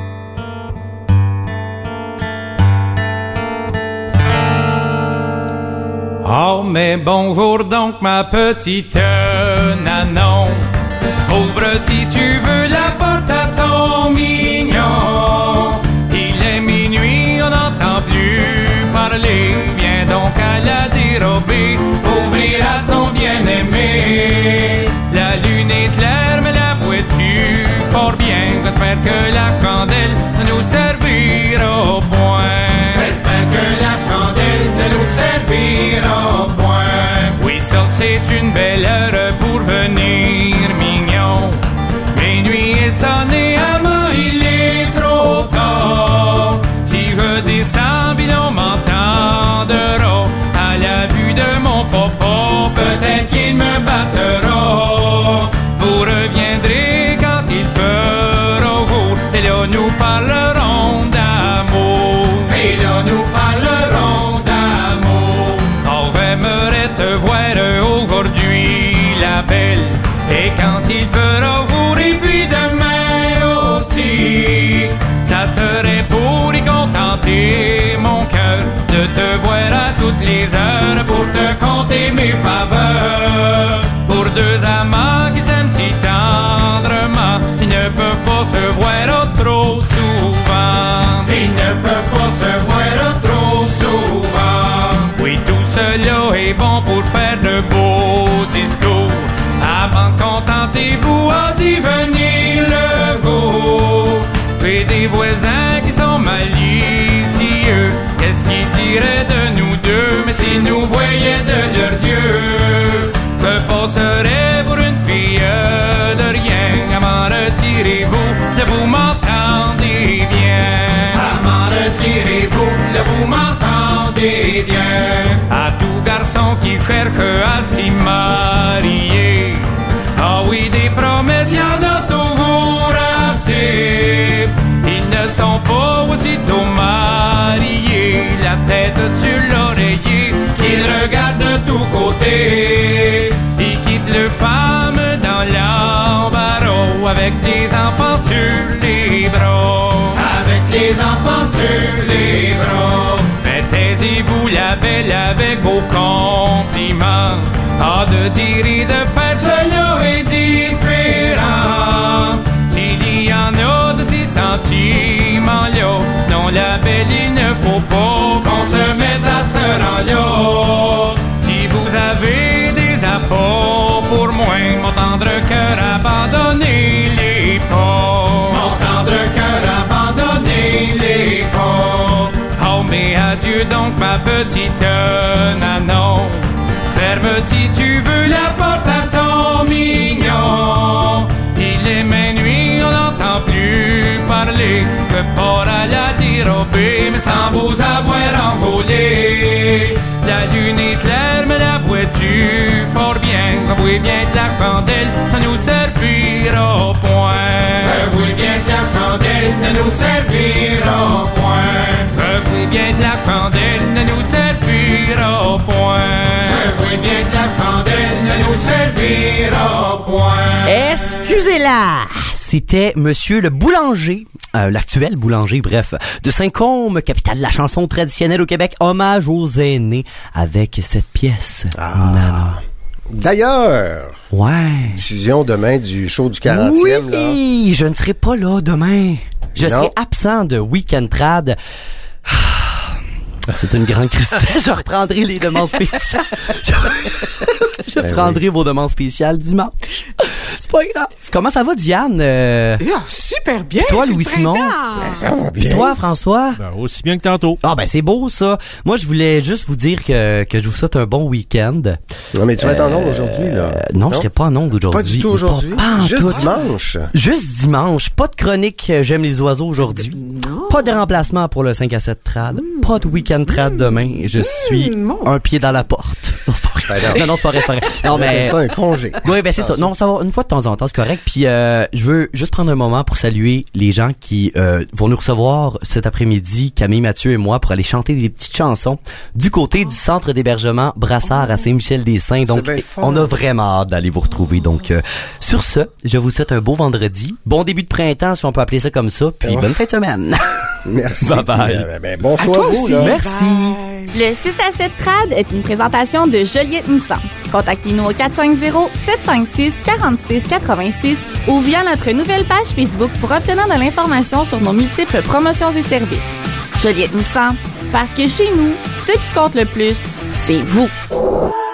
Oh, mais bonjour donc, ma petite Nanon. Ouvre si tu veux la porte à ton mignon. Il est minuit, on n'entend plus parler. Viens donc à la dérobée, ouvrir à ton bien-aimé. La lune est claire, mais la vois-tu fort bien. J'espère que la chandelle nous servira au point. J'espère que la chandelle ne nous servira au point. Oui, ça c'est une belle heure pour venir, mignon. Minuit est sonné, à moi il est trop tard. Si je descends, bien on m'entendra. À la vue de mon papa, peut-être qu'il me battra. Vous reviendrez quand il fera jour, et là nous parlerons d'amour. Et là nous parlerons d'amour. Oh, j'aimerais te voir aujourd'hui, la belle, et quand il fera jour, et puis demain aussi. Ça serait pour y contenter mon cœur de te voir à toutes les heures, pour te compter mes faveurs. Pour deux amants qui s'aiment si tendrement, ils ne peuvent pas se voir trop souvent. Ils ne peuvent pas se voir trop souvent. Oui, tout cela est bon pour faire de beaux discours, cherchent à s'y marier. Ah oui, des promesses, y'en a toujours assez. Ils ne sont pas aussitôt mariés, la tête sur l'oreiller, qu'ils regardent de tous côtés. Ils quittent leur femme dans l'embarras, avec des enfants sur les bras. Avec les enfants sur les bras. Mais taisez-vous la belle avec vos compliments. Ah, de dire et de faire, cela est différent. S'il y en a de ces sentiments-là, non, la belle, il ne faut pas qu'on se mette à ce rang-là. Si vous avez des apports pour moi, mon tendre cœur, abandonnez-les pas. Mon tendre cœur, abandonnez-les pas. Oh, mais adieu donc, ma petite nanon. Ferme si tu veux la porte à ton mignon. Il est minuit, on n'entend plus parler. Que pas à la dérober, mais sans vous avoir envolé. La lune est claire, mais la vois-tu fort bien. Avouez bien que la chandelle ne nous servira point. Avouez bien que la chandelle ne nous servira point. Avouez bien que la chandelle ne nous servira point. Avouez bien que la chandelle ne nous servira point. Excusez-la! C'était Monsieur le Boulanger, euh, l'actuel boulanger, bref, de Saint-Côme, capitale de la chanson traditionnelle au Québec, hommage aux aînés, avec cette pièce. Ah. Nana. D'ailleurs, ouais. diffusion demain du show du quarantième. Oui, là. je ne serai pas là demain. Je Non. serai absent de Weekend Trad. C'est une grande tristesse. Je reprendrai les demandes spéciales. Je, je Ben prendrai vos demandes spéciales dimanche. C'est pas grave. Comment ça va, Diane? Euh... Ah, super bien. Puis toi, c'est le Louis-Simon? printemps. Ben, ça va Puis bien. toi, François? Ben, aussi bien que tantôt. Ah, ben c'est beau, ça. Moi, je voulais juste vous dire que, que je vous souhaite un bon week-end. Non, mais tu vas être en onde aujourd'hui, là. Non, Non? je serai pas en onde aujourd'hui. Pas du tout aujourd'hui. Pas- pas en Juste tout. dimanche. Juste dimanche. Pas de chronique euh, J'aime les oiseaux aujourd'hui. Pas de remplacement pour le cinq à sept trad. Pas de week-end trad demain. Je suis un pied dans la porte. Non, c'est pas vrai. Ben non. non, non, c'est pas vrai, c'est pas vrai. Non, On appelle mais... ça un congé. Oui, ben c'est ça. Non, ça va une fois de temps en temps, c'est correct. Puis euh, je veux juste prendre un moment pour saluer les gens qui euh, vont nous recevoir cet après-midi, Camille, Mathieu et moi, pour aller chanter des petites chansons du côté du centre d'hébergement Brassard à Saint-Michel-des-Saints. Donc, bien fun. on a vraiment hâte d'aller vous retrouver. Donc, euh, sur ce, je vous souhaite un beau vendredi, bon début de printemps, si on peut appeler ça comme ça, puis Ouais. bonne fin de semaine. Merci. Bye bye. Puis, euh, ben, bon À choix toi à vous, aussi. là. Merci. Le six à sept Trad est une présentation de Joliette Nissan. Contactez-nous au quatre cinq zéro, sept cinq six, quatre six huit six ou via notre nouvelle page Facebook pour obtenir de l'information sur nos multiples promotions et services. Joliette Nissan, parce que chez nous, ce qui compte le plus, c'est vous.